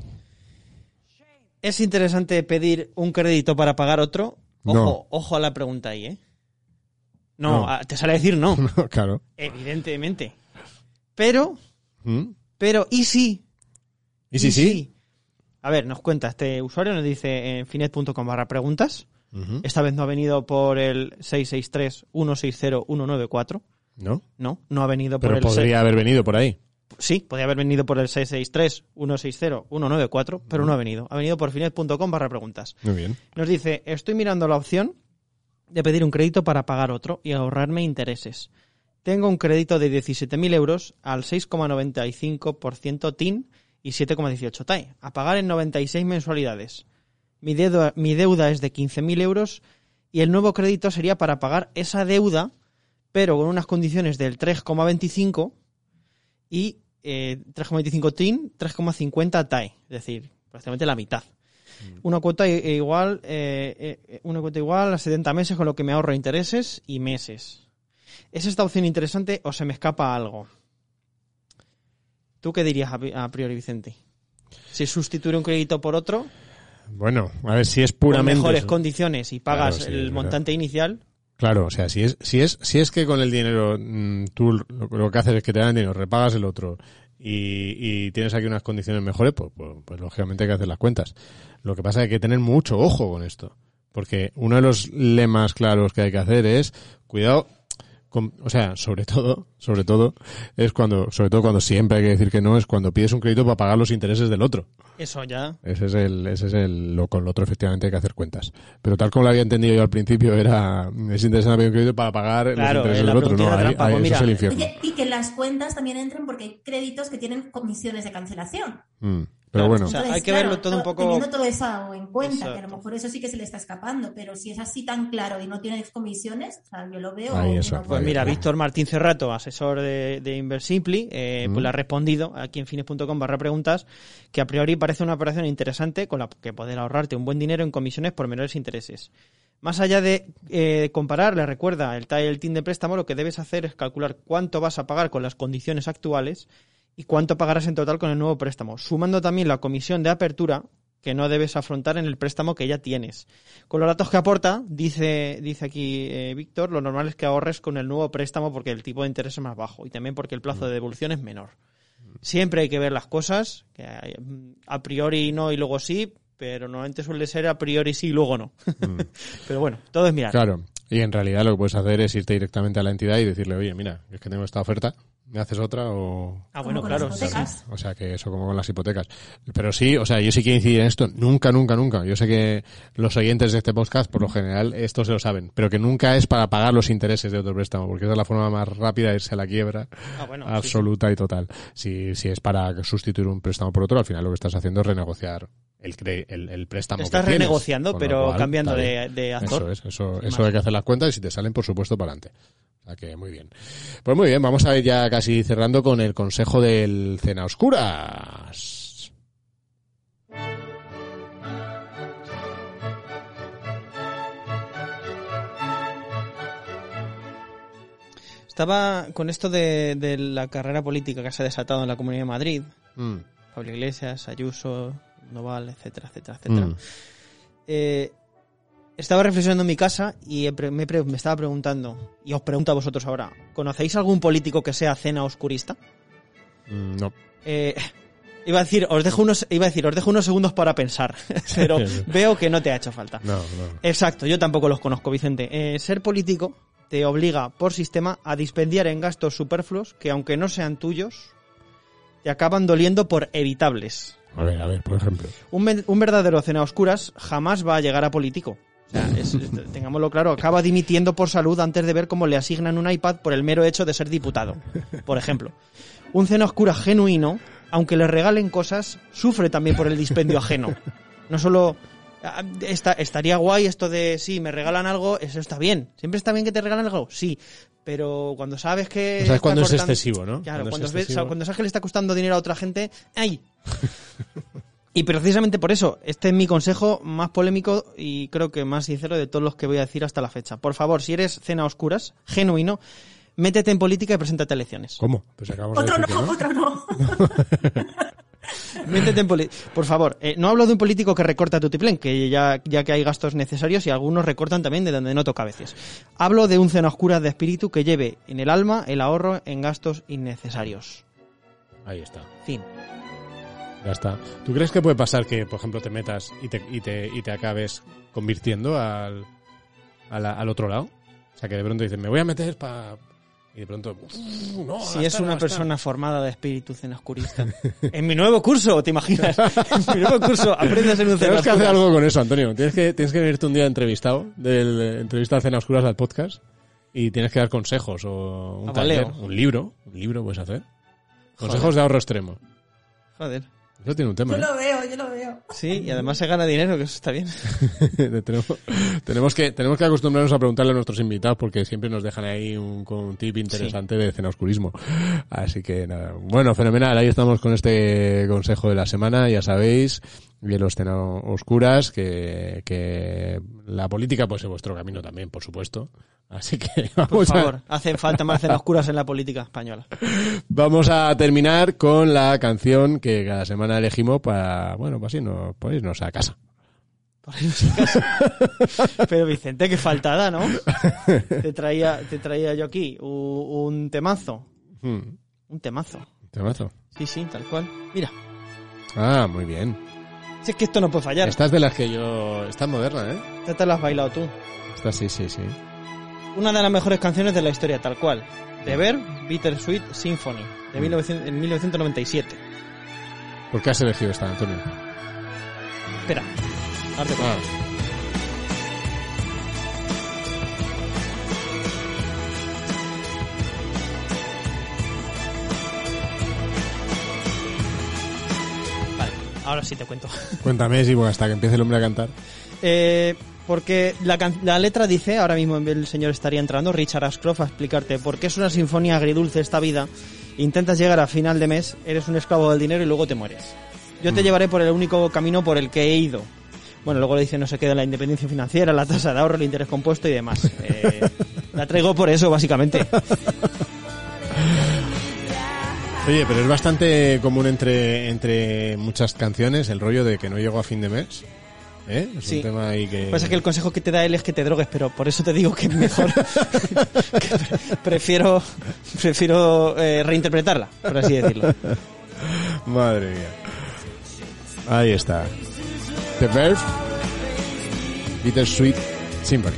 ¿Es interesante pedir un crédito para pagar otro? Ojo, No. ojo a la pregunta ahí, ¿eh? No, No. a- te sale a decir no, No, claro. evidentemente. Pero, ¿Mm? pero, ¿y sí? ¿Y si sí? A ver, nos cuenta, este usuario nos dice en finet punto com barra preguntas. Ujú. Esta vez no ha venido por el seis seis tres, uno seis cero, uno nueve cuatro. ¿No? No, no ha venido por Pero el... podría haber venido por ahí. Sí, podría haber venido por el seis seis tres, uno seis cero, uno nueve cuatro, pero no ha venido. Ha venido por finet punto com barra preguntas. Muy bien. Nos dice, estoy mirando la opción de pedir un crédito para pagar otro y ahorrarme intereses. Tengo un crédito de diecisiete mil euros al seis coma noventa y cinco por ciento T I N y siete coma dieciocho T A E, a pagar en noventa y seis mensualidades. Mi deuda, mi deuda es de quince mil euros y el nuevo crédito sería para pagar esa deuda, pero con unas condiciones del tres coma veinticinco y eh, tres coma veinticinco T I N, tres coma cincuenta T A E, es decir, prácticamente la mitad. Una cuota i- igual eh, eh, una cuota igual a setenta meses, con lo que me ahorro intereses y meses. ¿Es esta opción interesante o se me escapa algo? ¿Tú qué dirías a, pi- a priori, Vicente? Si sustituir un crédito por otro, Bueno, a ver si es con puramente mejores eso. condiciones y pagas Claro, sí, el es montante inicial, Claro, o sea, si es, si es, si es que con el dinero mm, tú lo, lo que haces es que te dan el dinero, repagas el otro y, y tienes aquí unas condiciones mejores, pues, pues, pues lógicamente hay que hacer las cuentas. Lo que pasa es que hay que tener mucho ojo con esto, porque uno de los lemas claros que hay que hacer es cuidado. Con, o sea, sobre todo, sobre todo, es cuando, sobre todo cuando siempre hay que decir que no, es cuando pides un crédito para pagar los intereses del otro. eso ya... Ese es el, ese es el, lo, con lo otro efectivamente hay que hacer cuentas. Pero tal como lo había entendido yo al principio, era, es interesante pedir un crédito para pagar Claro, los intereses es la del otro. pregunta No, de ahí, trampa. ahí Pues eso mira, es el infierno. Oye, y que las cuentas también entren porque hay créditos que tienen comisiones de cancelación. Mm, pero Claro, bueno, o sea, Entonces, hay que verlo todo un to- poco- Teniendo todo eso en cuenta, que a Exacto. lo mejor eso sí que se le está escapando, pero si es así tan claro y no tienes comisiones, o sea, yo lo veo... Ahí, eso, una Pues Ahí, mira, ahí. Víctor Martín Cerrato, asesor de, de Inversimpli, eh, Mm. pues le ha respondido aquí en finet punto com barra preguntas que a priori parece una operación interesante con la que poder ahorrarte un buen dinero en comisiones por menores intereses. Más allá de eh, comparar, le recuerda el T A E y el T I N de préstamo, lo que debes hacer es calcular cuánto vas a pagar con las condiciones actuales y cuánto pagarás en total con el nuevo préstamo, sumando también la comisión de apertura que no debes afrontar en el préstamo que ya tienes. Con los datos que aporta, dice, dice aquí eh, Víctor, lo normal es que ahorres con el nuevo préstamo porque el tipo de interés es más bajo y también porque el plazo de devolución es menor. Siempre hay que ver las cosas, que hay- a priori no y luego sí, pero normalmente suele ser a priori sí y luego no. Pero bueno, todo es mirar. claro. Y en realidad lo que puedes hacer es irte directamente a la entidad y decirle, oye, mira, es que tengo esta oferta, ¿me haces otra o...? Ah, bueno, Como con claro. las sí, sí. hipotecas. O sea, que eso como con las hipotecas. Pero sí, o sea, yo sí quiero incidir en esto. Nunca, nunca, nunca. Yo sé que los oyentes de este podcast, por lo general, esto se lo saben. Pero que nunca es para pagar los intereses de otro préstamo, porque esa es la forma más rápida de irse a la quiebra Ah, bueno, sí, absoluta y total. Si, si es para sustituir un préstamo por otro, al final lo que estás haciendo es renegociar el, cre- el, el préstamo que Estás tienes. renegociando, Con lo pero cual, cambiando está de, bien. de actor. Eso es, eso, Sin eso más. hay que hacer las cuentas y si te salen, por supuesto, para adelante. O sea que muy bien. Pues muy bien, vamos a ir ya casi cerrando con el consejo del Cena Oscuras. Estaba con esto de, de la carrera política que se ha desatado en la Comunidad de Madrid. Mm, Pablo Iglesias, Ayuso, Noval, etcétera, etcétera, etcétera. mm. Eh, estaba reflexionando en mi casa y he pre- me, pre- me estaba preguntando, y os pregunto a vosotros ahora, ¿conocéis algún político que sea cena oscurista? Mm, no. Eh, iba a decir, os dejo unos, iba a decir, os dejo unos segundos para pensar, pero veo que no te ha hecho falta. No, no. Exacto, yo tampoco los conozco, Vicente. Eh, ser político te obliga por sistema a dispendiar en gastos superfluos que, aunque no sean tuyos, te acaban doliendo por evitables. A ver, a ver, por ejemplo. Un, ve- un verdadero cena oscuras jamás va a llegar a político. O sea, es, tengámoslo claro, acaba dimitiendo por salud antes de ver cómo le asignan un iPad por el mero hecho de ser diputado, por ejemplo. Un cena oscura genuino, aunque le regalen cosas, sufre también por el dispendio ajeno. No solo... Está, estaría guay esto de, sí, me regalan algo, eso está bien. ¿Siempre está bien que te regalen algo? Sí. Pero cuando sabes que... ¿Sabes cuándo cortando... es excesivo, no? Claro, cuando, cuando, es ves, excesivo. cuando sabes que le está costando dinero a otra gente, ¡ay! Y precisamente por eso, este es mi consejo más polémico y creo que más sincero de todos los que voy a decir hasta la fecha. Por favor, si eres cena oscuras, genuino, métete en política y preséntate a elecciones. ¿Cómo? Pues acabamos Otro de no, decir que no. otro no. Métete en política. Por favor, eh, no hablo de un político que recorta tutiplén, que ya, ya que hay gastos necesarios y algunos recortan también de donde no toca a veces. Hablo de un cena oscura de espíritu que lleve en el alma el ahorro en gastos innecesarios. Ahí está. Fin. Ya está. ¿Tú crees que puede pasar que, por ejemplo, te metas y te, y te, y te acabes convirtiendo al, a la- al otro lado? O sea, que de pronto dices, me voy a meter para... Y de pronto... "Uf, no, Si gasta, es una no, persona formada de espíritu cena oscurista. En mi nuevo curso, ¿te imaginas? En mi nuevo curso, aprende a ser un cena Tenemos que hacer oscuras. algo con eso, Antonio. Tienes que, tienes que venirte un día entrevistado, del eh, entrevista a Cena Oscuras al podcast, y tienes que dar consejos o un Avaleo. taller, un libro. Un libro puedes hacer. Consejos Joder. de ahorro extremo. Joder. Eso tiene un tema, Yo ¿eh? lo veo, yo lo veo. Sí, y además se gana dinero, que eso está bien. tenemos, tenemos que tenemos que acostumbrarnos a preguntarle a nuestros invitados porque siempre nos dejan ahí un, con un tip interesante de cena oscurismo. Así que nada, bueno, fenomenal, ahí estamos con este consejo de la semana, ya sabéis, de los cena oscuras, que, que la política pues es vuestro camino también, por supuesto. Así que Por vamos a, favor, hacen falta más cenas oscuras en la política española. vamos a terminar con la canción que cada semana elegimos para, bueno, pues así no, pues irnos a casa. Por ahí no sé caso. Pero Vicente, qué faltada, ¿no? Te traía, te traía yo aquí un, un temazo. Hmm, Un temazo. temazo. Sí, sí, tal cual. Mira, Ah, muy bien. si es que esto no puede fallar. Esta es de las que yo... Esta es moderna, ¿eh? Esta te la has bailado tú. Esta sí, sí, sí. Una de las mejores canciones de la historia, tal cual. The Verve Bittersweet Symphony, de mil novecientos, en mil novecientos noventa y siete. ¿Por qué has elegido esta, Antonio? Espera, darte cuenta. Ah, Vale, ahora sí te cuento. cuéntame, sí, bueno, hasta que empiece el hombre a cantar. Eh, porque la, can- la letra dice, ahora mismo el señor estaría entrando, Richard Ashcroft, a explicarte por qué es una sinfonía agridulce esta vida. Intentas llegar a final de mes, eres un esclavo del dinero y luego te mueres. Yo te Mm. llevaré por el único camino por el que he ido. Bueno, luego le dice no se queda la independencia financiera, la tasa de ahorro, el interés compuesto y demás. Eh, la traigo por eso, básicamente. Oye, pero es bastante común entre, entre muchas canciones el rollo de que no llego a fin de mes. ¿Eh? Es Sí. un tema ahí que... Pasa que el consejo que te da él es que te drogues, pero por eso te digo que es mejor. que pre- prefiero prefiero eh, reinterpretarla, por así decirlo. Madre mía. Ahí está. The Verve Bittersweet Symphony.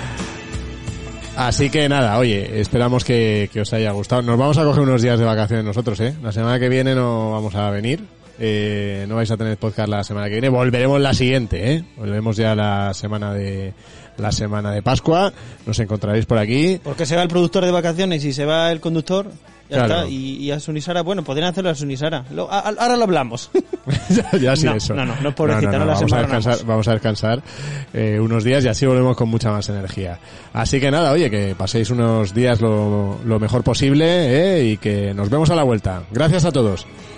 Así que nada, oye, esperamos que, que os haya gustado. Nos vamos a coger unos días de vacaciones nosotros, ¿eh? La semana que viene no vamos a venir. Eh, no vais a tener podcast la semana que viene. Volveremos la siguiente, ¿eh? Volvemos ya la semana de la semana de Pascua. Nos encontraréis por aquí. Porque se va el productor de vacaciones y se va el conductor, ya Claro. está. Y, y a Sunisara, bueno, podrían hacerlo a Sunisara. Lo- a- a- ahora lo hablamos. ya, ya sí, No, eso. no, no, no, pobrecita, no la vamos, a embarronamos. descansar, vamos a descansar eh, unos días y así volvemos con mucha más energía. Así que nada, oye, que paséis unos días lo, lo mejor posible, eh, y que nos vemos a la vuelta. Gracias a todos.